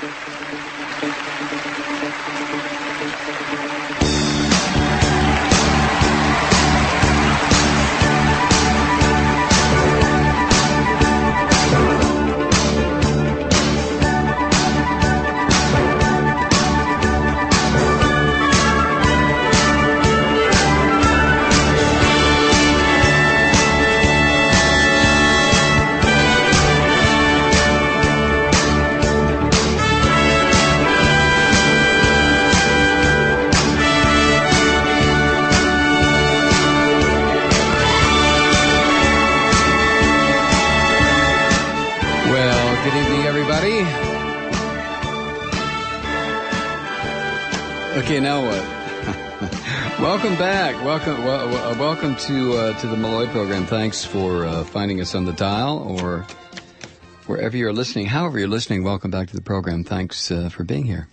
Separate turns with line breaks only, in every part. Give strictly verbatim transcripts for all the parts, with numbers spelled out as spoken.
Okay, now what? Welcome back. Welcome, well, well, welcome to uh, to the Malloy program. Thanks for uh, finding us on the dial or wherever you're listening. However you're listening, welcome back to the program. Thanks uh, for being here.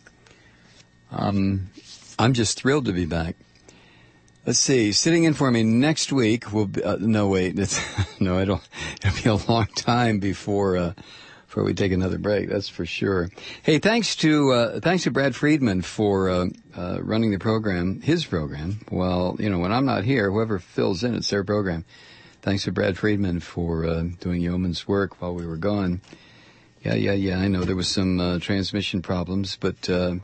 Um, I'm just thrilled to be back. Let's see. Sitting in for me next week will be. Uh, no, wait. It's, no, I don't. It'll be a long time before. Uh, Before we take another break, that's for sure. Hey, thanks to uh, thanks to Brad Friedman for uh, uh, running the program, his program. Well, you know, when I'm not here, whoever fills in, it's their program. Thanks to Brad Friedman for uh, doing yeoman's work while we were gone. Yeah, yeah, yeah. I know there was some uh, transmission problems, but uh,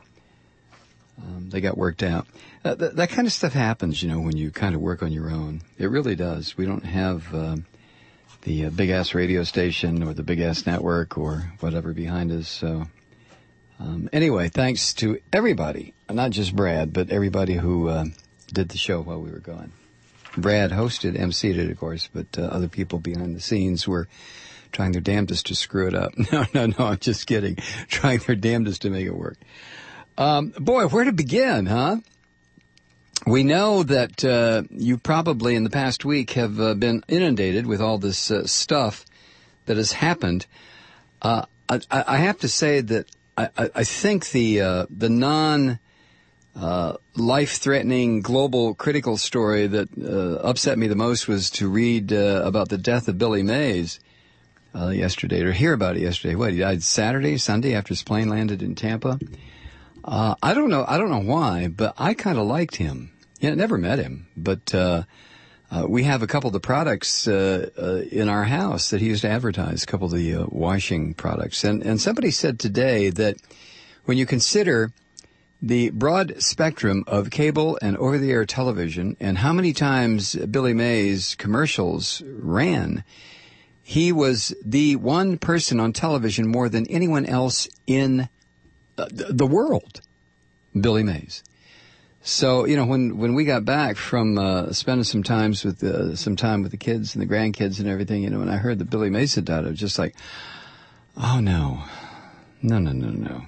um, they got worked out. Uh, th- that kind of stuff happens, you know, when you kind of work on your own. It really does. We don't have. Uh, the uh, big-ass radio station or the big-ass network or whatever behind us. So um, anyway, thanks to everybody, not just Brad, but everybody who uh, did the show while we were gone. Brad hosted, emceed it, of course, but uh, other people behind the scenes were trying their damnedest to screw it up. No, no, no, I'm just kidding. Trying their damnedest to make it work. Um, boy, where to begin, huh? We know that uh, you probably in the past week have uh, been inundated with all this uh, stuff that has happened. Uh, I, I have to say that I, I think the uh, the non uh, life-threatening global critical story that uh, upset me the most was to read uh, about the death of Billy Mays uh, yesterday, or hear about it yesterday. What, he died Saturday, Sunday after his plane landed in Tampa. Uh, I don't know. I don't know why, but I kind of liked him. Yeah, never met him, but uh, uh, we have a couple of the products uh, uh, in our house that he used to advertise. A couple of the uh, washing products, and and somebody said today that when you consider the broad spectrum of cable and over-the-air television and how many times Billy Mays commercials ran, he was the one person on television more than anyone else in the world, Billy Mays. So, you know, when, when we got back from uh, spending some times with uh, some time with the kids and the grandkids and everything, you know, when I heard that Billy Mays had died, I was just like, oh, no. No, no, no, no.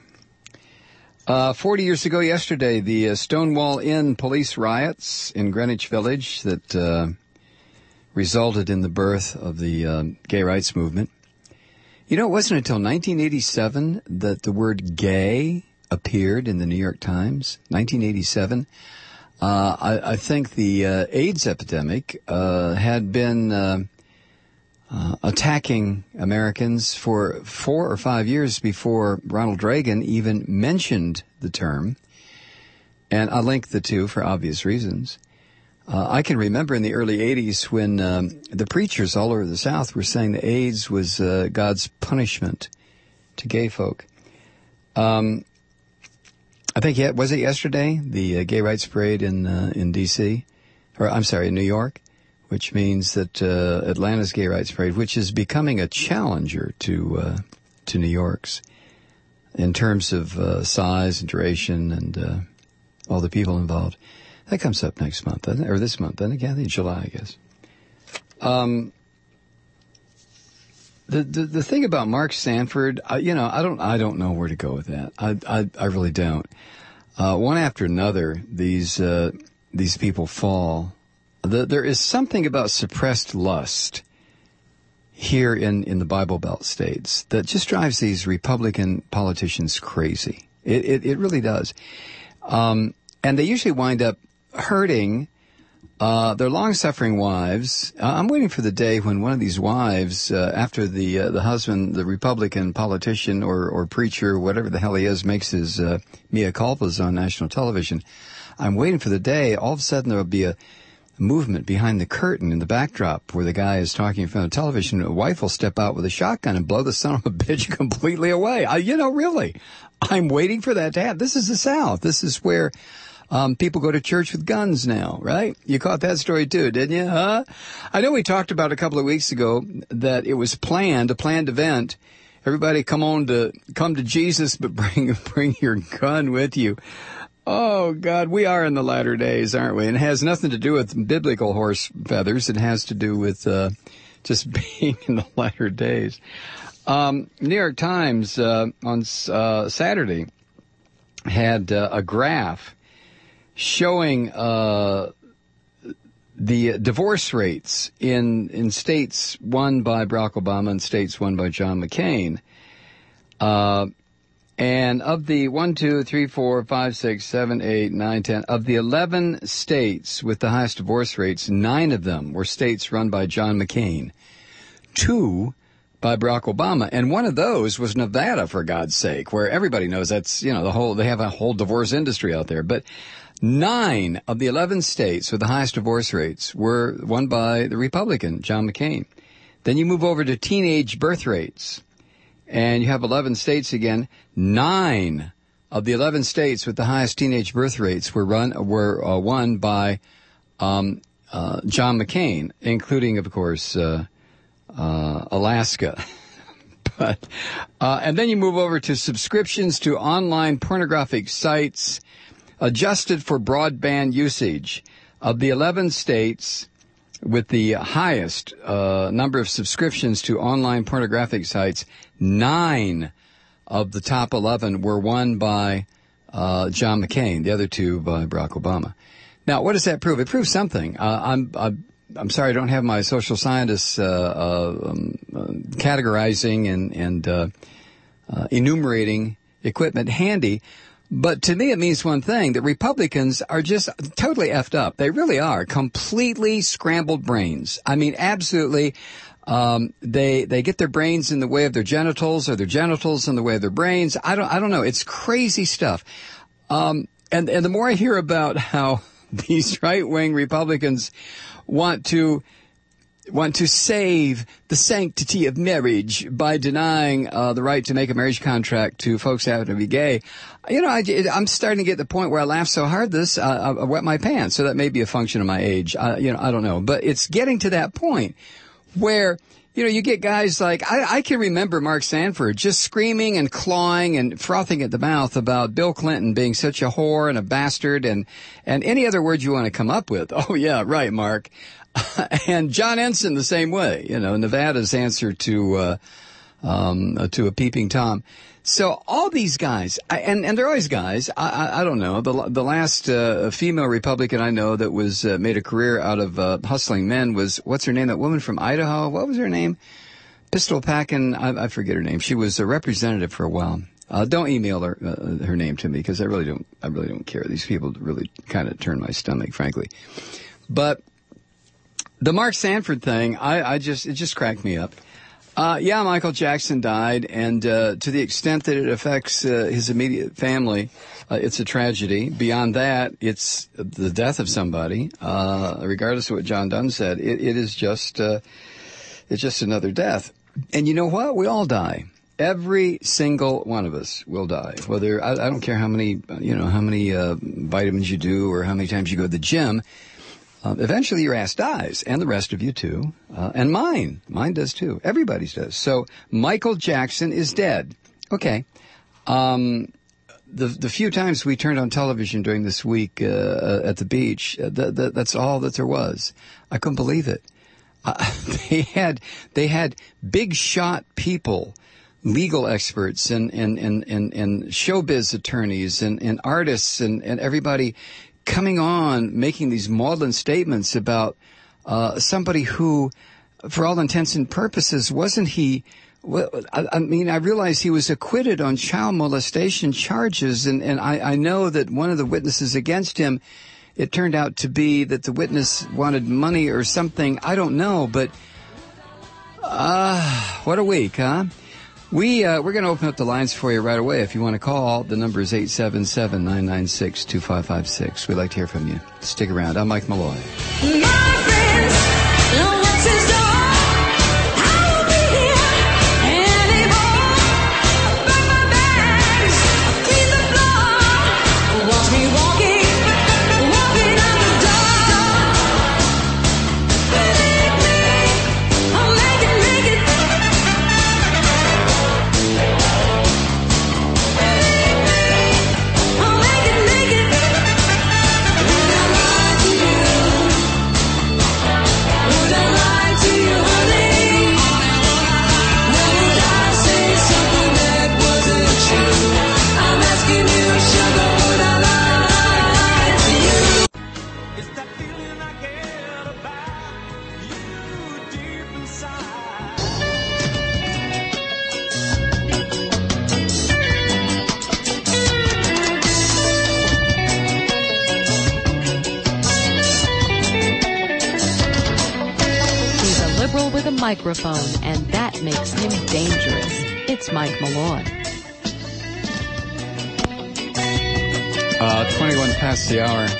Uh, forty years ago yesterday, the uh, Stonewall Inn police riots in Greenwich Village that uh, resulted in the birth of the uh, gay rights movement. You know, it wasn't until nineteen eighty-seven that the word gay appeared in the New York Times. nineteen eighty-seven. Uh, I, I think the uh, AIDS epidemic uh, had been uh, uh, attacking Americans for four or five years before Ronald Reagan even mentioned the term. And I link the two for obvious reasons. Uh, I can remember in the early eighties when um, the preachers all over the South were saying that AIDS was uh, God's punishment to gay folk. Um, I think, yeah, was it yesterday, the uh, gay rights parade in uh, in D C, or I'm sorry, in New York, which means that uh, Atlanta's gay rights parade, which is becoming a challenger to uh, to New York's in terms of uh, size and duration and uh, all the people involved. That comes up next month, doesn't it? Or this month, doesn't it? Yeah, I think July, I guess. Um, the, the the thing about Mark Sanford, I, you know, I don't I don't know where to go with that. I I, I really don't. Uh, one after another, these uh, these people fall. The, there is something about suppressed lust here in, in the Bible Belt states that just drives these Republican politicians crazy. It it, it really does. Um, and they usually wind up hurting Uh, their long-suffering wives. Uh, I'm waiting for the day when one of these wives, uh, after the uh, the husband, the Republican politician or, or preacher, whatever the hell he is, makes his uh, mea culpas on national television. I'm waiting for the day, all of a sudden there will be a movement behind the curtain in the backdrop where the guy is talking in front of television. A wife will step out with a shotgun and blow the son of a bitch completely away. I, you know, really. I'm waiting for that to happen. This is the South. This is where um, people go to church with guns now, right? You caught that story too, didn't you? Huh? I know we talked about a couple of weeks ago that it was planned, a planned event. Everybody come on to, come to Jesus, but bring, bring your gun with you. Oh, God, we are in the latter days, aren't we? And it has nothing to do with biblical horse feathers. It has to do with uh, just being in the latter days. Um, New York Times uh, on uh, Saturday had uh, a graph showing uh, the divorce rates in, in states won by Barack Obama and states won by John McCain. Uh And of the one, two, three, four, five, six, seven, eight, nine, ten, of the eleven states with the highest divorce rates, nine of them were states run by John McCain, two by Barack Obama, and one of those was Nevada, for God's sake, where everybody knows that's, you know, the whole, they have a whole divorce industry out there. But nine of the eleven states with the highest divorce rates were won by the Republican, John McCain. Then you move over to teenage birth rates. And you have eleven states again. Nine of the eleven states with the highest teenage birth rates were run were uh, won by um, uh, John McCain, including, of course, uh, uh, Alaska. but uh, and then you move over to subscriptions to online pornographic sites adjusted for broadband usage. Of the eleven states with the highest uh, number of subscriptions to online pornographic sites, nine of the top eleven were won by uh, John McCain, the other two by Barack Obama. Now, what does that prove? It proves something. Uh, I'm, I'm I'm sorry I don't have my social scientists uh, uh, um, uh, categorizing and, and uh, uh, enumerating equipment handy. But to me, it means one thing, that Republicans are just totally effed up. They really are. Completely scrambled brains. I mean, absolutely. Um, they, they get their brains in the way of their genitals, or their genitals in the way of their brains. I don't, I don't know. It's crazy stuff. Um, and, and the more I hear about how these right-wing Republicans want to want to save the sanctity of marriage by denying uh, the right to make a marriage contract to folks who happen to be gay. You know, I, I'm starting to get to the point where I laugh so hard this, uh, I, I wet my pants. So that may be a function of my age. Uh, you know, I don't know. But it's getting to that point where, you know, you get guys like, I, I can remember Mark Sanford just screaming and clawing and frothing at the mouth about Bill Clinton being such a whore and a bastard and, and any other word you want to come up with. Oh, yeah, right, Mark. And John Ensign the same way, you know, Nevada's answer to uh, um, uh, to a peeping Tom. So all these guys, I, and and they're always guys. I, I, I don't know. The the last uh, female Republican I know that was uh, made a career out of uh, hustling men was, what's her name? That woman from Idaho. What was her name? Pistol packing. I, I forget her name. She was a representative for a while. Uh, don't email her uh, her name to me, because I really don't. I really don't care. These people really kind of turn my stomach, frankly. But the Mark Sanford thing, I, I just, it just cracked me up. Uh, yeah, Michael Jackson died, and, uh, to the extent that it affects, uh, his immediate family, uh, it's a tragedy. Beyond that, it's the death of somebody, uh, regardless of what John Dunn said. It, it is just, uh, it's just another death. And you know what? We all die. Every single one of us will die. Whether, I, I don't care how many, you know, how many, uh, vitamins you do or how many times you go to the gym. Uh, eventually your ass dies, and the rest of you too, uh, and mine. Mine does too. Everybody's does. So Michael Jackson is dead. Okay. Um, the the few times we turned on television during this week uh, at the beach, uh, th- th- that's all that there was. I couldn't believe it. Uh, they had they had big shot people, legal experts, and and and and, and showbiz attorneys, and, and artists, and, and everybody coming on, making these maudlin statements about uh, somebody who, for all intents and purposes, wasn't he? Well, I, I mean, I realize he was acquitted on child molestation charges, and, and I, I know that one of the witnesses against him it turned out to be that the witness wanted money or something. I don't know, but uh, what a week, huh? We, uh, we're going to open up the lines for you right away. If you want to call, the number is eight seven seven, nine nine six, two five five six. We'd like to hear from you. Stick around. I'm Mike Malloy.
My friends, no one's his door. I won't be here anymore. I pack my bags, I clean the floor. Watch me walking, walking out the door. Believe me, I'll make it, make it.
With a microphone, and that makes him dangerous. It's Mike Malloy.
Uh, twenty-one past the hour.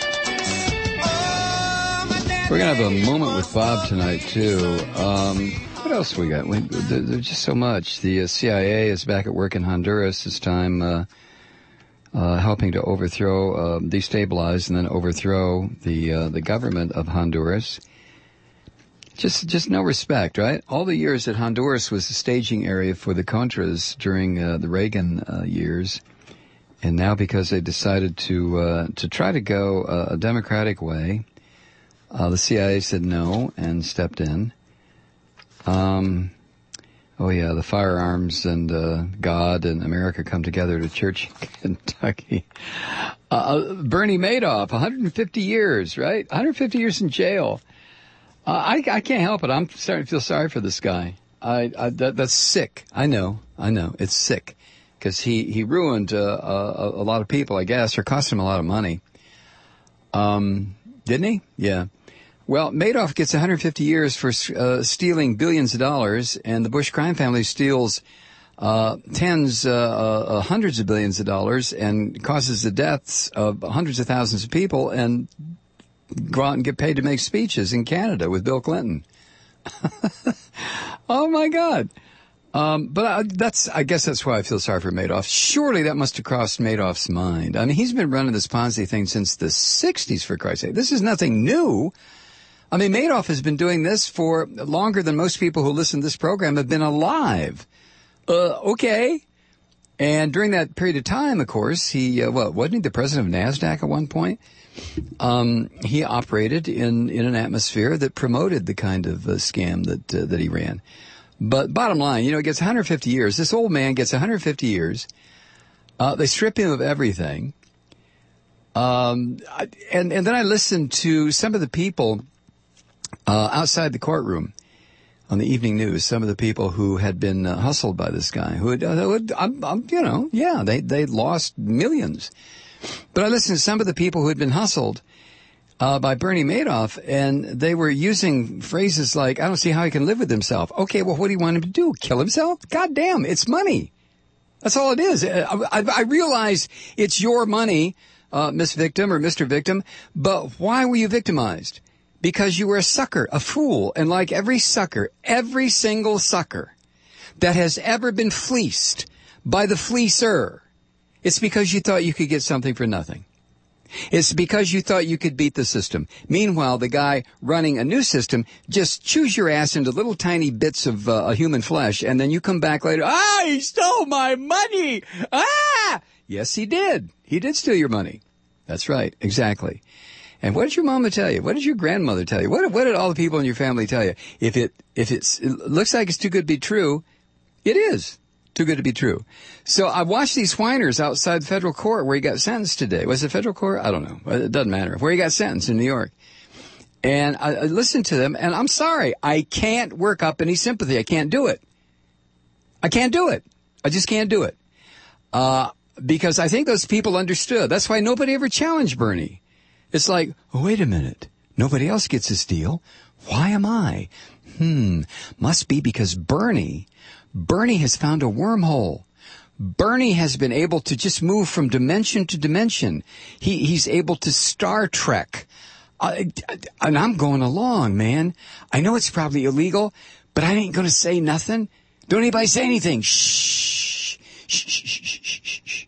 We're going to have a moment with Bob tonight, too. Um, what else we got? We, there, there's just so much. The uh, C I A is back at work in Honduras this time, uh, uh, helping to overthrow, uh, destabilize, and then overthrow the uh, the government of Honduras. Just just no respect, right? All the years that Honduras was the staging area for the Contras during uh, the Reagan uh, years, and now because they decided to uh, to try to go uh, a democratic way, uh, the C I A said no and stepped in. Um, oh yeah, the firearms and uh, God and America come together to church in Kentucky. Uh, Bernie Madoff, one hundred fifty years, right? one hundred fifty years in jail. Uh, I, I can't help it. I'm starting to feel sorry for this guy. I, I that, that's sick. I know. I know. It's sick because he he ruined uh, a, a lot of people, I guess, or cost him a lot of money. Um, didn't he? Yeah. Well, Madoff gets one hundred fifty years for uh, stealing billions of dollars, and the Bush crime family steals uh, tens, uh, uh, hundreds of billions of dollars, and causes the deaths of hundreds of thousands of people, and go out and get paid to make speeches in Canada with Bill Clinton. Oh my God. Um, but I, that's, I guess that's why I feel sorry for Madoff. Surely that must have crossed Madoff's mind. I mean, he's been running this Ponzi thing since the sixties, for Christ's sake. This is nothing new. I mean, Madoff has been doing this for longer than most people who listen to this program have been alive. Uh, okay. And during that period of time, of course, he, uh, well, wasn't he the president of NASDAQ at one point? Um, he operated in, in an atmosphere that promoted the kind of uh, scam that uh, that he ran. But bottom line, you know, he gets one hundred fifty years. This old man gets one hundred fifty years. Uh, they strip him of everything. Um, and, and then I listened to some of the people uh, outside the courtroom on the evening news, some of the people who had been uh, hustled by this guy, who had, uh, who had um, um, you know, yeah, they, they lost millions. But I listened to some of the people who had been hustled uh, by Bernie Madoff, and they were using phrases like, I don't see how he can live with himself. Okay, well, what do you want him to do? Kill himself? God damn, it's money. That's all it is. I, I, I realize it's your money, uh, Miss Victim or Mister Victim, but why were you victimized? Because you were a sucker, a fool, and like every sucker, every single sucker that has ever been fleeced by the fleecer, it's because you thought you could get something for nothing. It's because you thought you could beat the system. Meanwhile, the guy running a new system just chews your ass into little tiny bits of uh, human flesh, and then you come back later, ah, he stole my money! Ah! Yes, he did. He did steal your money. That's right, exactly. And what did your mama tell you? What did your grandmother tell you? What, what did all the people in your family tell you? If it if it's, it looks like it's too good to be true, it is. Too good to be true. So I watched these whiners outside the federal court where he got sentenced today. Was it federal court? I don't know. It doesn't matter. Where he got sentenced in New York. And I, I listened to them, and I'm sorry. I can't work up any sympathy. I can't do it. I can't do it. I just can't do it. Uh, because I think those people understood. That's why nobody ever challenged Bernie. It's like, oh, wait a minute. Nobody else gets this deal. Why am I? Hmm. Must be because Bernie, Bernie has found a wormhole. Bernie has been able to just move from dimension to dimension. He, he's able to Star Trek. Uh, and I'm going along, man. I know it's probably illegal, but I ain't going to say nothing. Don't anybody say anything. Shh. Shh, shh, shh, shh, shh,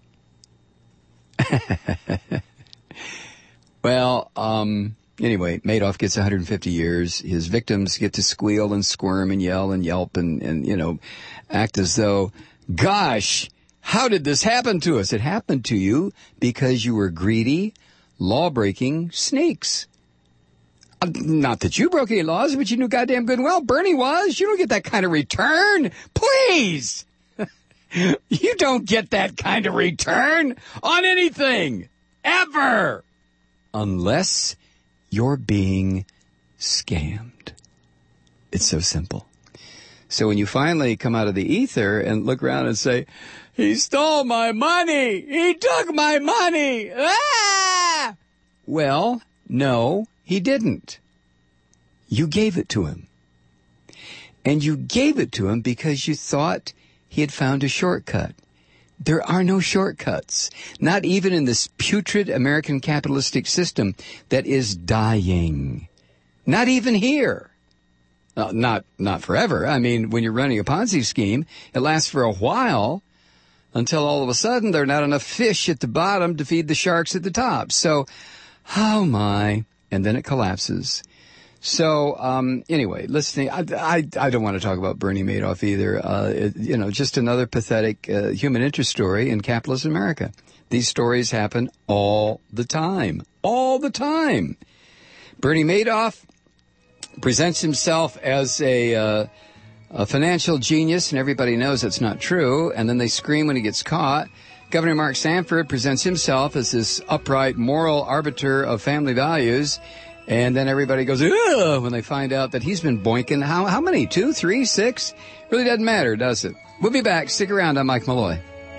shh. Well, um, anyway, Madoff gets one hundred fifty years. His victims get to squeal and squirm and yell and yelp and, and, you know, act as though, gosh, how did this happen to us? It happened to you because you were greedy, law-breaking snakes. Uh, not that you broke any laws, but you knew goddamn good and well Bernie was. You don't get that kind of return. Please! You don't get that kind of return on anything. Ever! Unless you're being scammed. It's so simple. So when you finally come out of the ether and look around and say, he stole my money! He took my money! Ah! Well, no, he didn't. You gave it to him. And you gave it to him because you thought he had found a shortcut. There are no shortcuts, not even in this putrid American capitalistic system that is dying. Not even here. Uh, not not forever. I mean, when you're running a Ponzi scheme, it lasts for a while until all of a sudden there are not enough fish at the bottom to feed the sharks at the top. So, oh my, and then it collapses. So, um, anyway, listening, I, I, I don't want to talk about Bernie Madoff either. Uh, it, you know, just another pathetic uh, human interest story in capitalist America. These stories happen all the time. All the time. Bernie Madoff presents himself as a, uh, a financial genius, and everybody knows that's not true, and then they scream when he gets caught. Governor Mark Sanford presents himself as this upright, moral arbiter of family values, and then everybody goes, ugh, when they find out that he's been boinking. How, how many? Two, three, six? Really doesn't matter, does it? We'll be back. Stick around. I'm Mike Malloy.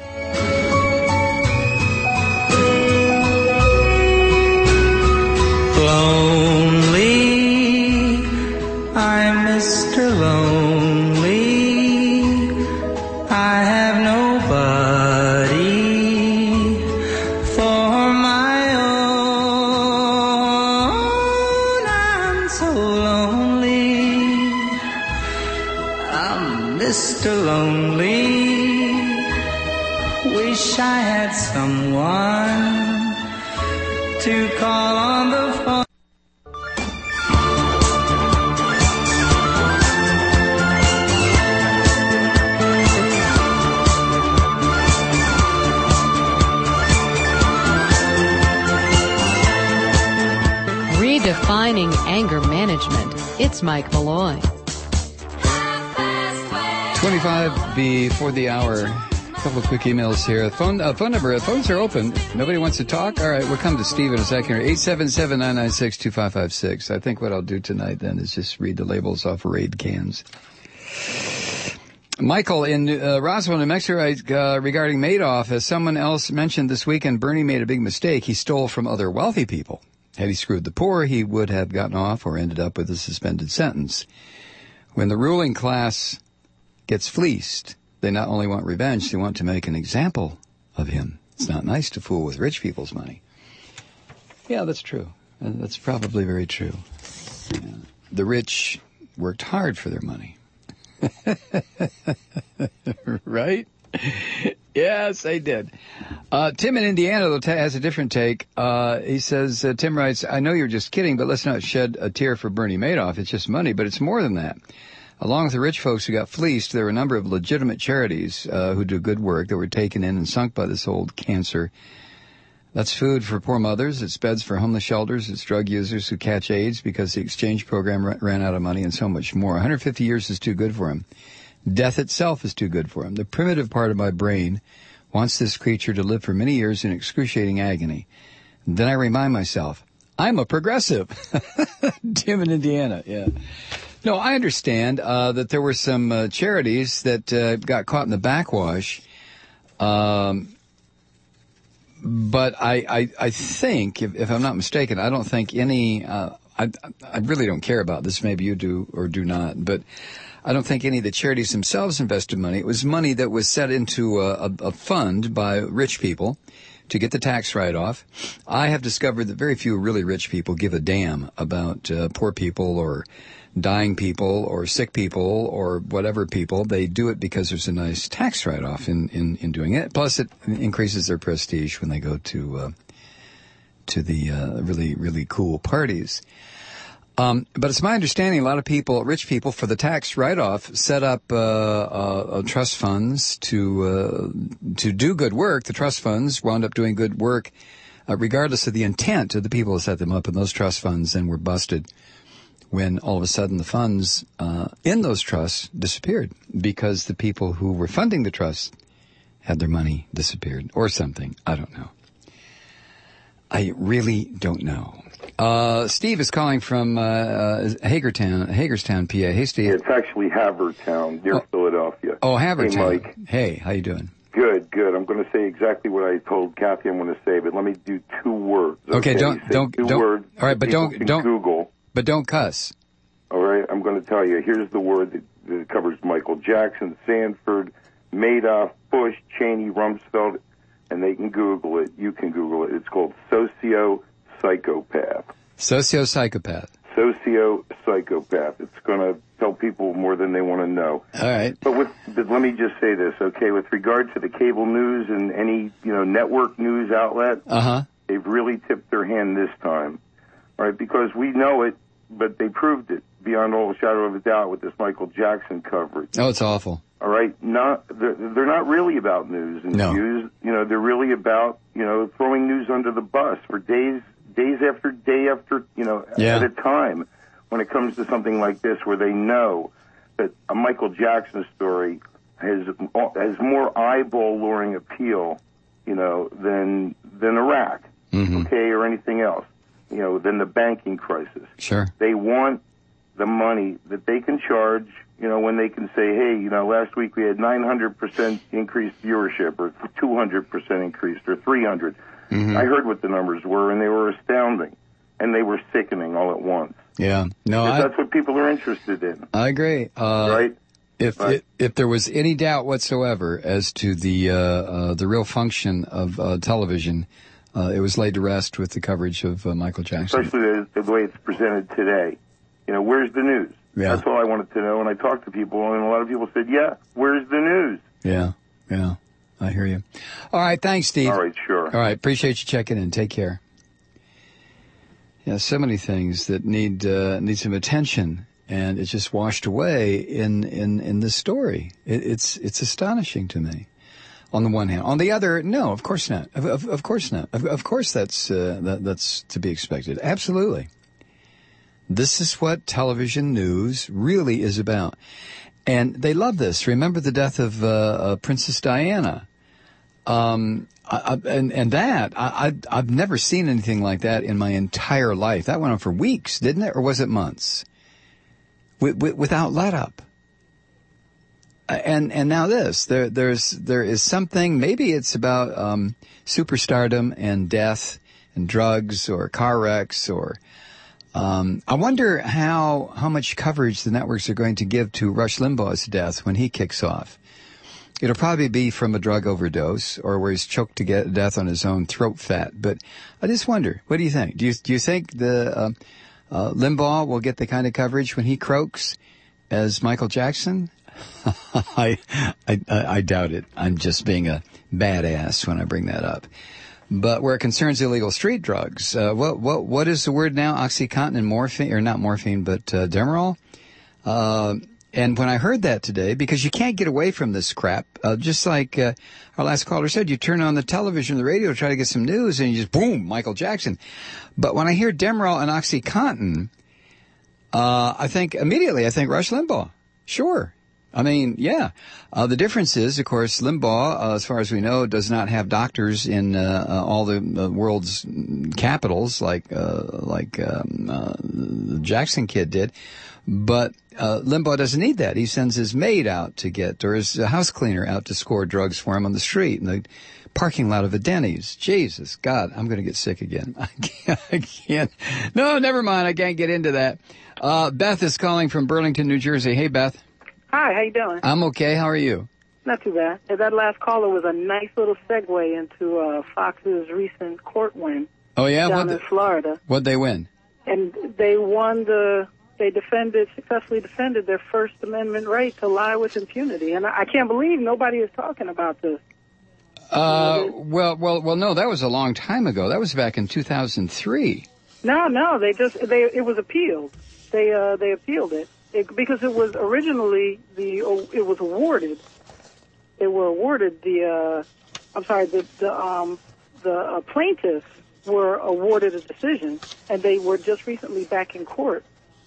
Lonely, I'm Mister Lonely. I have nobody for my own. I'm so lonely. I'm Mister Lonely. Wish I had someone to call on the phone.
Redefining anger management. It's Mike Malloy.
twenty-five before the hour. A couple of quick emails here. Phone uh, phone number. Phones are open. Nobody wants to talk? All right, we'll come to Steve in a second. eight seven seven, nine nine six, two five five six. I think what I'll do tonight then is just read the labels off of Raid cans. Michael in uh, Roswell, New Mexico, uh, regarding Madoff, as someone else mentioned this weekend, Bernie made a big mistake. He stole from other wealthy people. Had he screwed the poor, he would have gotten off or ended up with a suspended sentence. When the ruling class gets fleeced, they not only want revenge, they want to make an example of him. It's not nice to fool with rich people's money. Yeah, that's true. That's probably very true. Yeah. The rich worked hard for their money. Right? Yes, they did. Uh, Tim in Indiana though, has a different take. Uh, he says, uh, Tim writes, I know you're just kidding, but let's not shed a tear for Bernie Madoff. It's just money, but it's more than that. Along with the rich folks who got fleeced, there were a number of legitimate charities uh, who do good work that were taken in and sunk by this old cancer. That's food for poor mothers. It's beds for homeless shelters. It's drug users who catch AIDS because the exchange program ran out of money, and so much more. one hundred fifty years is too good for him. Death itself is too good for him. The primitive part of my brain wants this creature to live for many years in excruciating agony. Then I remind myself, I'm a progressive. Tim in Indiana, yeah. No, I understand uh, that there were some uh, charities that uh, got caught in the backwash. Um, but I, I, I think, if, if I'm not mistaken, I don't think any, uh, I, I really don't care about this. Maybe you do or do not, but I don't think any of the charities themselves invested money. It was money that was set into a, a, a fund by rich people to get the tax write-off. I have discovered that very few really rich people give a damn about uh, poor people or dying people or sick people or whatever people. They do it because there's a nice tax write-off in, in, in doing it. Plus, it increases their prestige when they go to uh, to the uh, really, really cool parties. Um, but it's my understanding a lot of people, rich people, for the tax write-off, set up uh, uh, trust funds to uh, to do good work. The trust funds wound up doing good work uh, regardless of the intent of the people who set them up, and those trust funds then were busted when all of a sudden the funds uh, in those trusts disappeared because the people who were funding the trusts had their money disappeared or something. I don't know. I really don't know. Uh, Steve is calling from uh, uh, Hagerstown, Hagerstown, P A. Hey, Steve.
It's actually Havertown, near
oh.
Philadelphia.
Oh, Havertown.
Hey, Mike.
Hey, how you doing?
Good, good. I'm going to say exactly what I told Kathy I'm going to say, but let me do two words.
Okay,
okay?
don't,
Say
don't,
two
don't.
Words
all right, but
people
don't,
can
don't.
Google.
But don't cuss.
All right, I'm going to tell you. Here's the word that, that covers Michael Jackson, Sanford, Madoff, Bush, Cheney, Rumsfeld, and they can Google it. You can Google it. It's called socio-psychopath.
Socio-psychopath.
Socio-psychopath. It's going to tell people more than they want to know.
All right.
But, with, but let me just say this, okay? With regard to the cable news and any, you know, network news outlet,
uh-huh.
they've really tipped their hand this time, all right? Because we know it, but they proved it beyond all shadow of a doubt with this Michael Jackson coverage.
Oh, it's awful.
All right, not they're, they're not really about news and
No.
views. You know, they're really about, you know, throwing news under the bus for days, days after day after, you know,
Yeah.
at a time. When it comes to something like this, where they know that a Michael Jackson story has has more eyeball luring appeal, you know, than than Iraq,
mm-hmm.
okay, or anything else, you know, than the banking crisis.
Sure.
They want the money that they can charge, you know, when they can say, hey, you know, last week we had nine hundred percent increased viewership or two hundred percent increased or three hundred.
Mm-hmm.
I heard what the numbers were, and they were astounding, and they were sickening all at once.
Yeah. No,
Because
I,
that's what people are interested in,
I agree. Uh,
right?
If,
Right.
if if there was any doubt whatsoever as to the uh, uh, the real function of uh, television, uh, it was laid to rest with the coverage of uh, Michael Jackson.
Especially the, the way it's presented today. You know, where's the news?
Yeah.
That's all I wanted to know. And I talked to people, and a lot of people said, yeah, where's the news?
Yeah, yeah, I hear you. All right, thanks, Steve.
All right, sure.
All right, appreciate you checking in. Take care. Yeah, so many things that need uh, need some attention, and it's just washed away in in, in this story. It, it's it's astonishing to me. On the one hand, on the other, no, of course not. Of, of, of course not. Of, of course, that's uh, that, that's to be expected. Absolutely. This is what television news really is about, and they love this. Remember the death of uh, uh, Princess Diana. Um, I, I, and, and that, I, I, I've never seen anything like that in my entire life. That went on for weeks, didn't it? Or was it months? With, with, without let up. And, and now this, there, there's, there is something, maybe it's about, um, superstardom and death and drugs or car wrecks or, um, I wonder how, how much coverage the networks are going to give to Rush Limbaugh's death when he kicks off. It'll probably be from a drug overdose or where he's choked to get death on his own throat fat. But I just wonder, what do you think? Do you do you think the uh, uh, Limbaugh will get the kind of coverage when he croaks as Michael Jackson? I, I I doubt it. I'm just being a badass when I bring that up. But where it concerns illegal street drugs, uh, what what what is the word now? OxyContin and morphine, or not morphine, but uh, Demerol. Uh, And when I heard that today, because you can't get away from this crap, uh, just like uh, our last caller said, you turn on the television, the radio, try to get some news, and you just, boom, Michael Jackson. But when I hear Demerol and OxyContin, uh, I think immediately, I think Rush Limbaugh. Sure. I mean, yeah. Uh, the difference is, of course, Limbaugh, uh, as far as we know, does not have doctors in uh, uh, all the uh, world's capitals like uh, like um, uh, the Jackson kid did. But uh, Limbaugh doesn't need that. He sends his maid out to get, or his house cleaner out to score drugs for him on the street. And the parking lot of a Denny's. Jesus, God, I'm going to get sick again. I can't, I can't. No, never mind. I can't get into that. Uh, Beth is calling from Burlington, New Jersey. Hey, Beth.
Hi, how you doing?
I'm okay. How are you?
Not too bad. And that last caller was a nice little segue into uh, Fox's recent court win
Oh, yeah?
down
What'd
in
they,
Florida.
what'd they win?
And they won the, they defended, successfully defended their First Amendment right to lie with impunity. And I, I can't believe nobody is talking about this.
Uh, well, well, well, no, that was a long time ago. That was back in two thousand three.
No, no, they just, they, it was appealed. They, uh, they appealed it. it because it was originally the, it was awarded. They were awarded the, uh, I'm sorry, the, the, um, the uh, plaintiffs were awarded a decision, and they were just recently back in court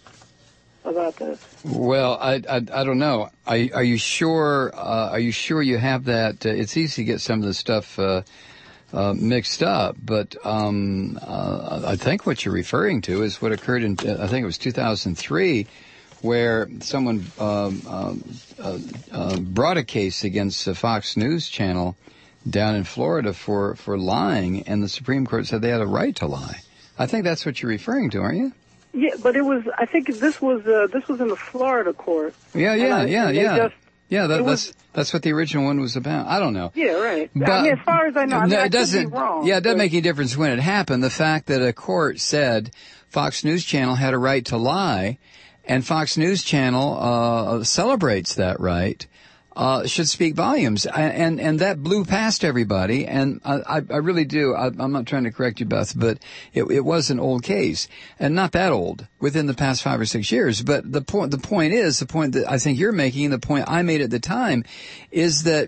about this.
Well, I, I, I don't know. Are, are you sure? Uh, are you sure you have that? Uh, it's easy to get some of the stuff uh, uh, mixed up, but um, uh, I think what you're referring to is what occurred in, uh, I think it was two thousand three, where someone um, um, uh, uh, brought a case against the Fox News Channel down in Florida for, for lying, and the Supreme Court said they had a right to lie. I think that's what you're referring to, aren't you?
Yeah, but it was, I think this was, uh, this was in the Florida court.
Yeah, yeah,
I,
yeah, yeah.
Just,
yeah, that,
was,
that's that's what the original one was about. I don't know.
Yeah, right.
But,
I mean, as far as I know, I, mean,
no,
I
it doesn't.
could be wrong,
yeah, it doesn't
but,
make any difference when it happened. The fact that a court said Fox News Channel had a right to lie, and Fox News Channel uh, celebrates that right, uh, should speak volumes. And, and and that blew past everybody. And I, I, I really do. I, I'm not trying to correct you, Beth, but it, it was an old case, and not that old, within the past five or six years. But the point, the point is, the point that I think you're making, the point I made at the time, is that,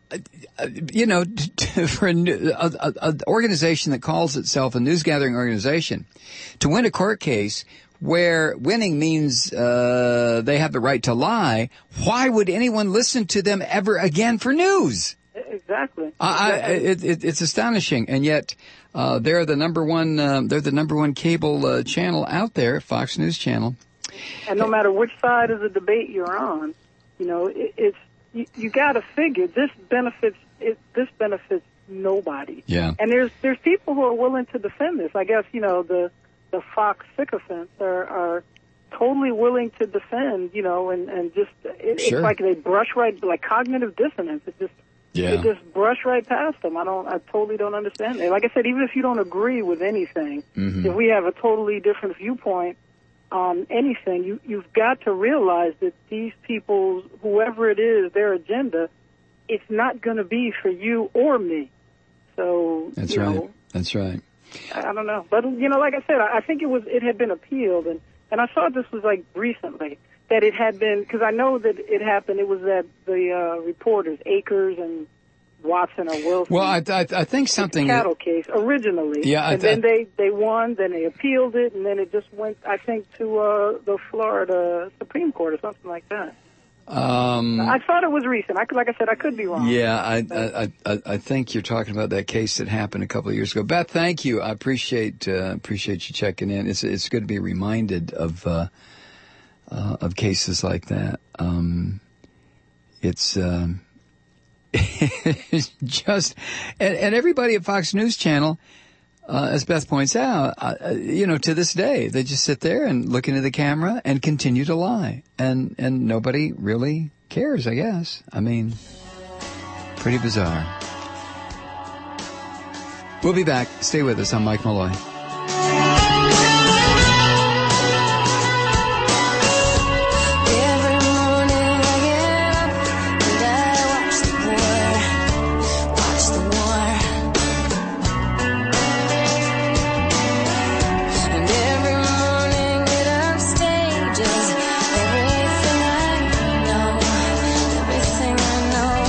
you know, for an organization that calls itself a news gathering organization, to win a court case where winning means uh, they have the right to lie, why would anyone listen to them ever again for news?
Exactly.
I, I,
exactly.
it, it, it's astonishing, and yet uh, they're the number one. Uh, they're the number one cable uh, channel out there, Fox News Channel.
And no matter which side of the debate you're on, you know, it, it's you, you got to figure this benefits. It, this benefits nobody.
Yeah.
And there's there's people who are willing to defend this. I guess you know the. the Fox sycophants are, are totally willing to defend, you know, and, and just, it,
Sure.
it's like they brush right, like cognitive dissonance. It just,
Yeah.
they just brush right past them. I don't, I totally don't understand it. Like I said, even if you don't agree with anything,
Mhm.
if we have a totally different viewpoint on anything, you, you've got to realize that these people, whoever it is, their agenda, it's not going to be for you or me. So,
That's
you
right.
know,
That's right.
I I don't know, but you know, like I said, I I think it was it had been appealed, and and I saw this was like recently that it had been because I know that it happened. It was that the uh, reporters Akers and Watson or Wilson.
Well, I I, I think something.
cattle case originally.
Yeah, I
and
th-
then they they won. Then they appealed it, and then it just went, I think, to uh, the Florida Supreme Court or something like that.
Um,
I thought it was recent. I could, like I said, I could be wrong.
Yeah, I, I I I think you're talking about that case that happened a couple of years ago. Beth, thank you. I appreciate uh, appreciate you checking in. It's it's good to be reminded of uh, uh, of cases like that. Um, it's um, it's just and, and everybody at Fox News Channel. Uh, as Beth points out, uh, you know, to this day, they just sit there and look into the camera and continue to lie. And, and nobody really cares, I guess. I mean, pretty bizarre. We'll be back. Stay with us. I'm Mike Malloy.
Every morning I get up and I watch the war, watch the war. And every morning it upstages everything I know, everything I know.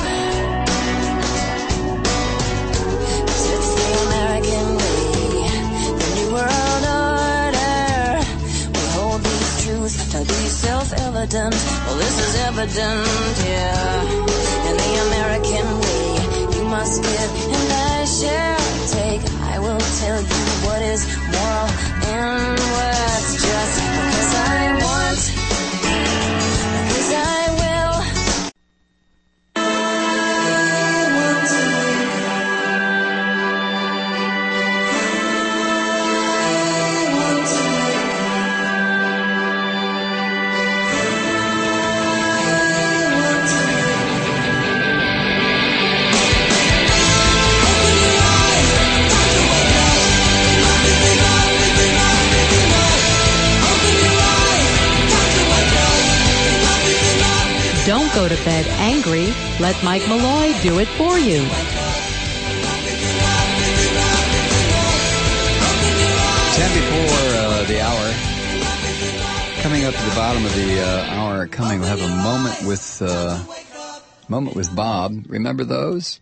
'Cause it's the American way, the New World Order. We hold these truths to be self-evident. Well, this is evident, yeah. In the American way, you must give and I shall take. I will tell you what is moral and what's just, because I want, because I will. I want to live.
Don't go to bed angry. Let Mike Malloy do it for you.
Ten before uh, the hour. Coming up to the bottom of the uh, hour, coming, we'll have a moment with uh, moment with Bob. Remember those?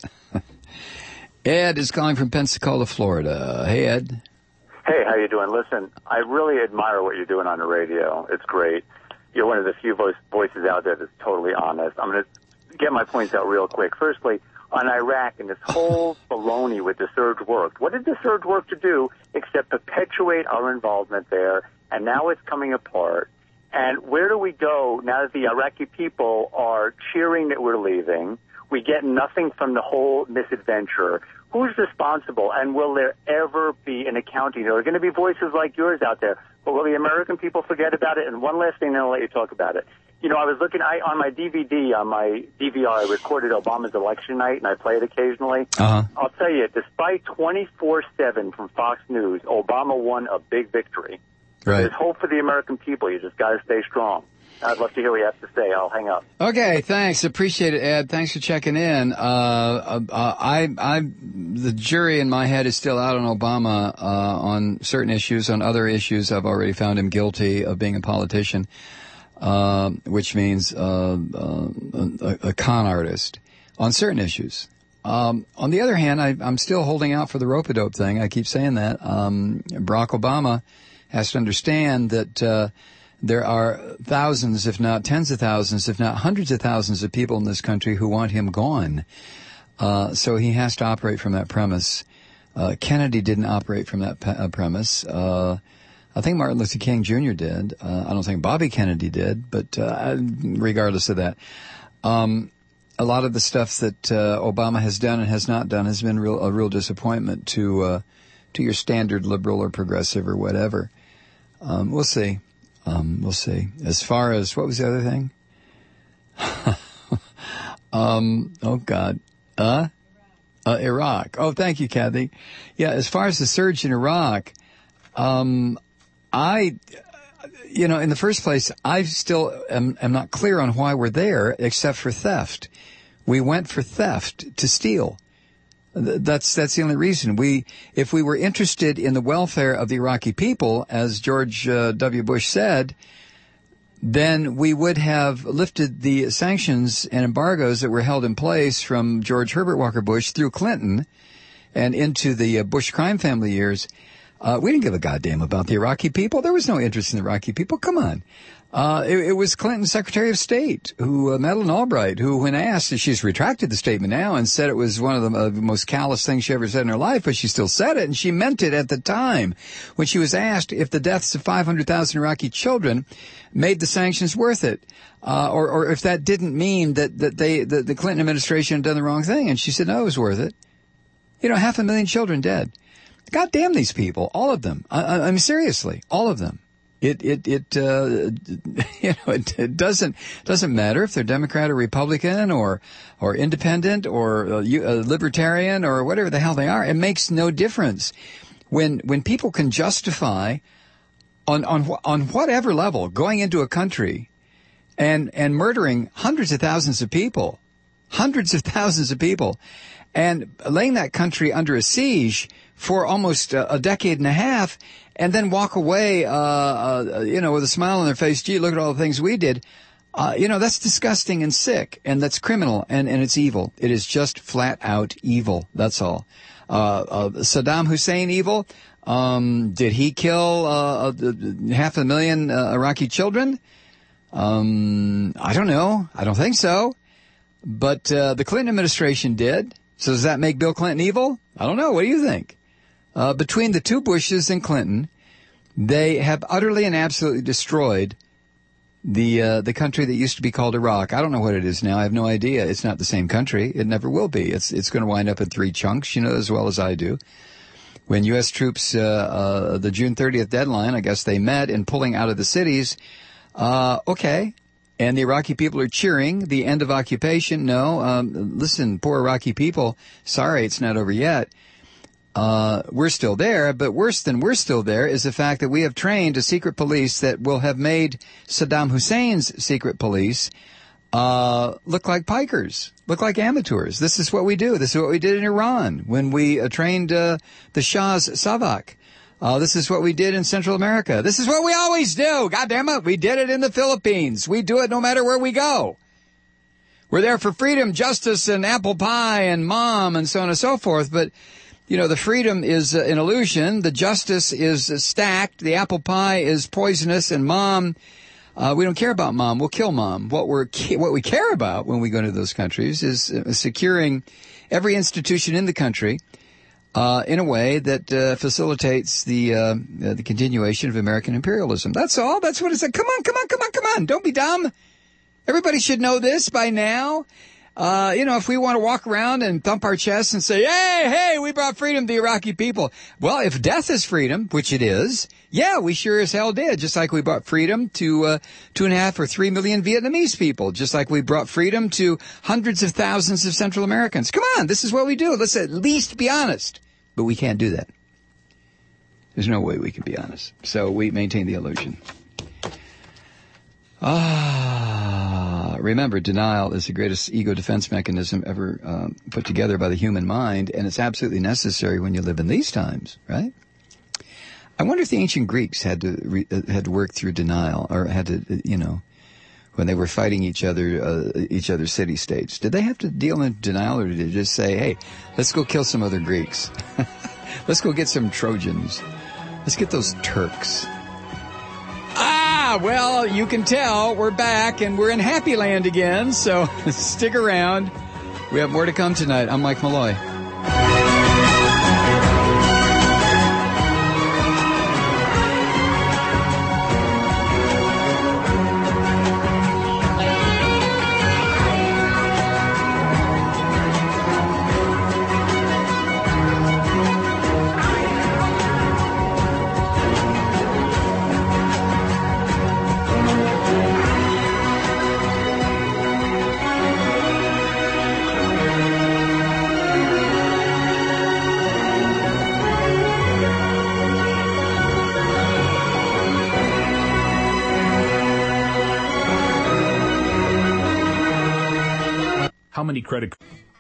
Ed is calling from Pensacola, Florida. Hey, Ed.
Hey, how you doing? Listen, I really admire what you're doing on the radio. It's great. You're one of the few voice, voices out there that's totally honest. I'm going to get my points out real quick. Firstly, on Iraq and this whole baloney with the surge worked. What did the surge work to do except perpetuate our involvement there? And now it's coming apart. And where do we go now that the Iraqi people are cheering that we're leaving? We get nothing from the whole misadventure. Who's responsible, and will there ever be an accounting? There are going to be voices like yours out there, but will the American people forget about it? And one last thing, then I'll let you talk about it. You know, I was looking I, on my D V D, on my D V R, I recorded Obama's election night, and I play it occasionally.
Uh-huh.
I'll tell you, despite twenty-four seven from Fox News, Obama won a big victory.
Right.
There's hope for the American people. You just got to stay strong. I'd love to hear what you have to say. I'll hang up.
Okay, thanks. Appreciate it, Ed. Thanks for checking in. Uh, uh, I, I, the jury in my head is still out on Obama uh, on certain issues. On other issues, I've already found him guilty of being a politician, uh, which means uh, uh, a, a con artist on certain issues. Um, on the other hand, I, I'm still holding out for the rope-a-dope thing. I keep saying that. Um, Barack Obama has to understand that uh, there are thousands, if not tens of thousands, if not hundreds of thousands of people in this country who want him gone. Uh, so he has to operate from that premise. Uh, Kennedy didn't operate from that pe- uh, premise. Uh, I think Martin Luther King Junior did. Uh, I don't think Bobby Kennedy did, but uh, regardless of that. Um, a lot of the stuff that uh, Obama has done and has not done has been real, a real disappointment to uh, to your standard liberal or progressive or whatever. Um, we'll see. Um, we'll see. As far as, what was the other thing? um, oh, God. Uh? Uh, Iraq. Oh, thank you, Kathy. Yeah, as far as the surge in Iraq, um, I, you know, in the first place, I still am, am not clear on why we're there except for theft. We went for theft to steal. That's that's the only reason. We, if we were interested in the welfare of the Iraqi people, as George uh, W. Bush said, then we would have lifted the sanctions and embargoes that were held in place from George Herbert Walker Bush through Clinton and into the uh, Bush crime family years. Uh, we didn't give a goddamn about the Iraqi people. There was no interest in the Iraqi people. Come on. Uh, it, it was Clinton's Secretary of State, who, uh, Madeleine Albright, who, when asked, she's retracted the statement now and said it was one of the uh, most callous things she ever said in her life, but she still said it, and she meant it at the time. When she was asked if the deaths of five hundred thousand Iraqi children made the sanctions worth it, uh, or, or if that didn't mean that, that they, the, the Clinton administration had done the wrong thing, and she said, no, it was worth it. You know, half a million children dead. God damn these people, all of them. I, I mean, seriously, all of them. It, it, it, uh, you know, it, it doesn't, doesn't matter if they're Democrat or Republican or, or independent or uh, libertarian or whatever the hell they are. It makes no difference. When, when people can justify on, on, on whatever level going into a country and, and murdering hundreds of thousands of people, hundreds of thousands of people, and laying that country under a siege for almost a, a decade and a half, and then walk away, uh, uh, you know, with a smile on their face. Gee, look at all the things we did. Uh, you know, that's disgusting and sick, and that's criminal, and, and it's evil. It is just flat out evil. That's all. Uh, uh, Saddam Hussein evil. Um, did he kill, uh, uh half a million uh, Iraqi children? Um, I don't know. I don't think so. But, uh, the Clinton administration did. So does that make Bill Clinton evil? I don't know. What do you think? Uh, between the two Bushes and Clinton, they have utterly and absolutely destroyed the uh, the country that used to be called Iraq. I don't know what it is now. I have no idea. It's not the same country. It never will be. It's it's going to wind up in three chunks, you know, as well as I do. When U S troops, uh, uh, the June thirtieth deadline, I guess they met in pulling out of the cities. Uh, okay. And the Iraqi people are cheering the end of occupation. No, um, listen, poor Iraqi people, sorry, it's not over yet. Uh, we're still there, but worse than we're still there is the fact that we have trained a secret police that will have made Saddam Hussein's secret police uh, look like pikers, look like amateurs. This is what we do. This is what we did in Iran when we uh, trained uh, the Shah's Savak. Uh, this is what we did in Central America. This is what we always do. God damn it. We did it in the Philippines. We do it no matter where we go. We're there for freedom, justice, and apple pie, and mom, and so on and so forth. But, you know, the freedom is uh, an illusion. The justice is uh, stacked. The apple pie is poisonous. And mom, uh, we don't care about mom. We'll kill mom. What we're what we care about when we go to those countries is uh, securing every institution in the country uh, in a way that uh, facilitates the uh, uh, the continuation of American imperialism. That's all. That's what it's like. Come on, come on, come on, come on. Don't be dumb. Everybody should know this by now. Uh, you know, if we want to walk around and thump our chests and say, hey, hey, we brought freedom to the Iraqi people. Well, if death is freedom, which it is, yeah, we sure as hell did. Just like we brought freedom to uh, two and a half or three million Vietnamese people. Just like we brought freedom to hundreds of thousands of Central Americans. Come on, this is what we do. Let's at least be honest. But we can't do that. There's no way we can be honest. So we maintain the illusion. Ah, remember, denial is the greatest ego defense mechanism ever um, put together by the human mind, and it's absolutely necessary when you live in these times, right? I wonder if the ancient Greeks had to re, uh, had to work through denial, or had to, uh, you know, when they were fighting each other, uh, each other's city-states. Did they have to deal in denial, or did they just say, hey, let's go kill some other Greeks? Let's go get some Trojans. Let's get those Turks. Ah, well, you can tell we're back and we're in Happy Land again, so stick around. We have more to come tonight. I'm Mike Malloy.
How many credit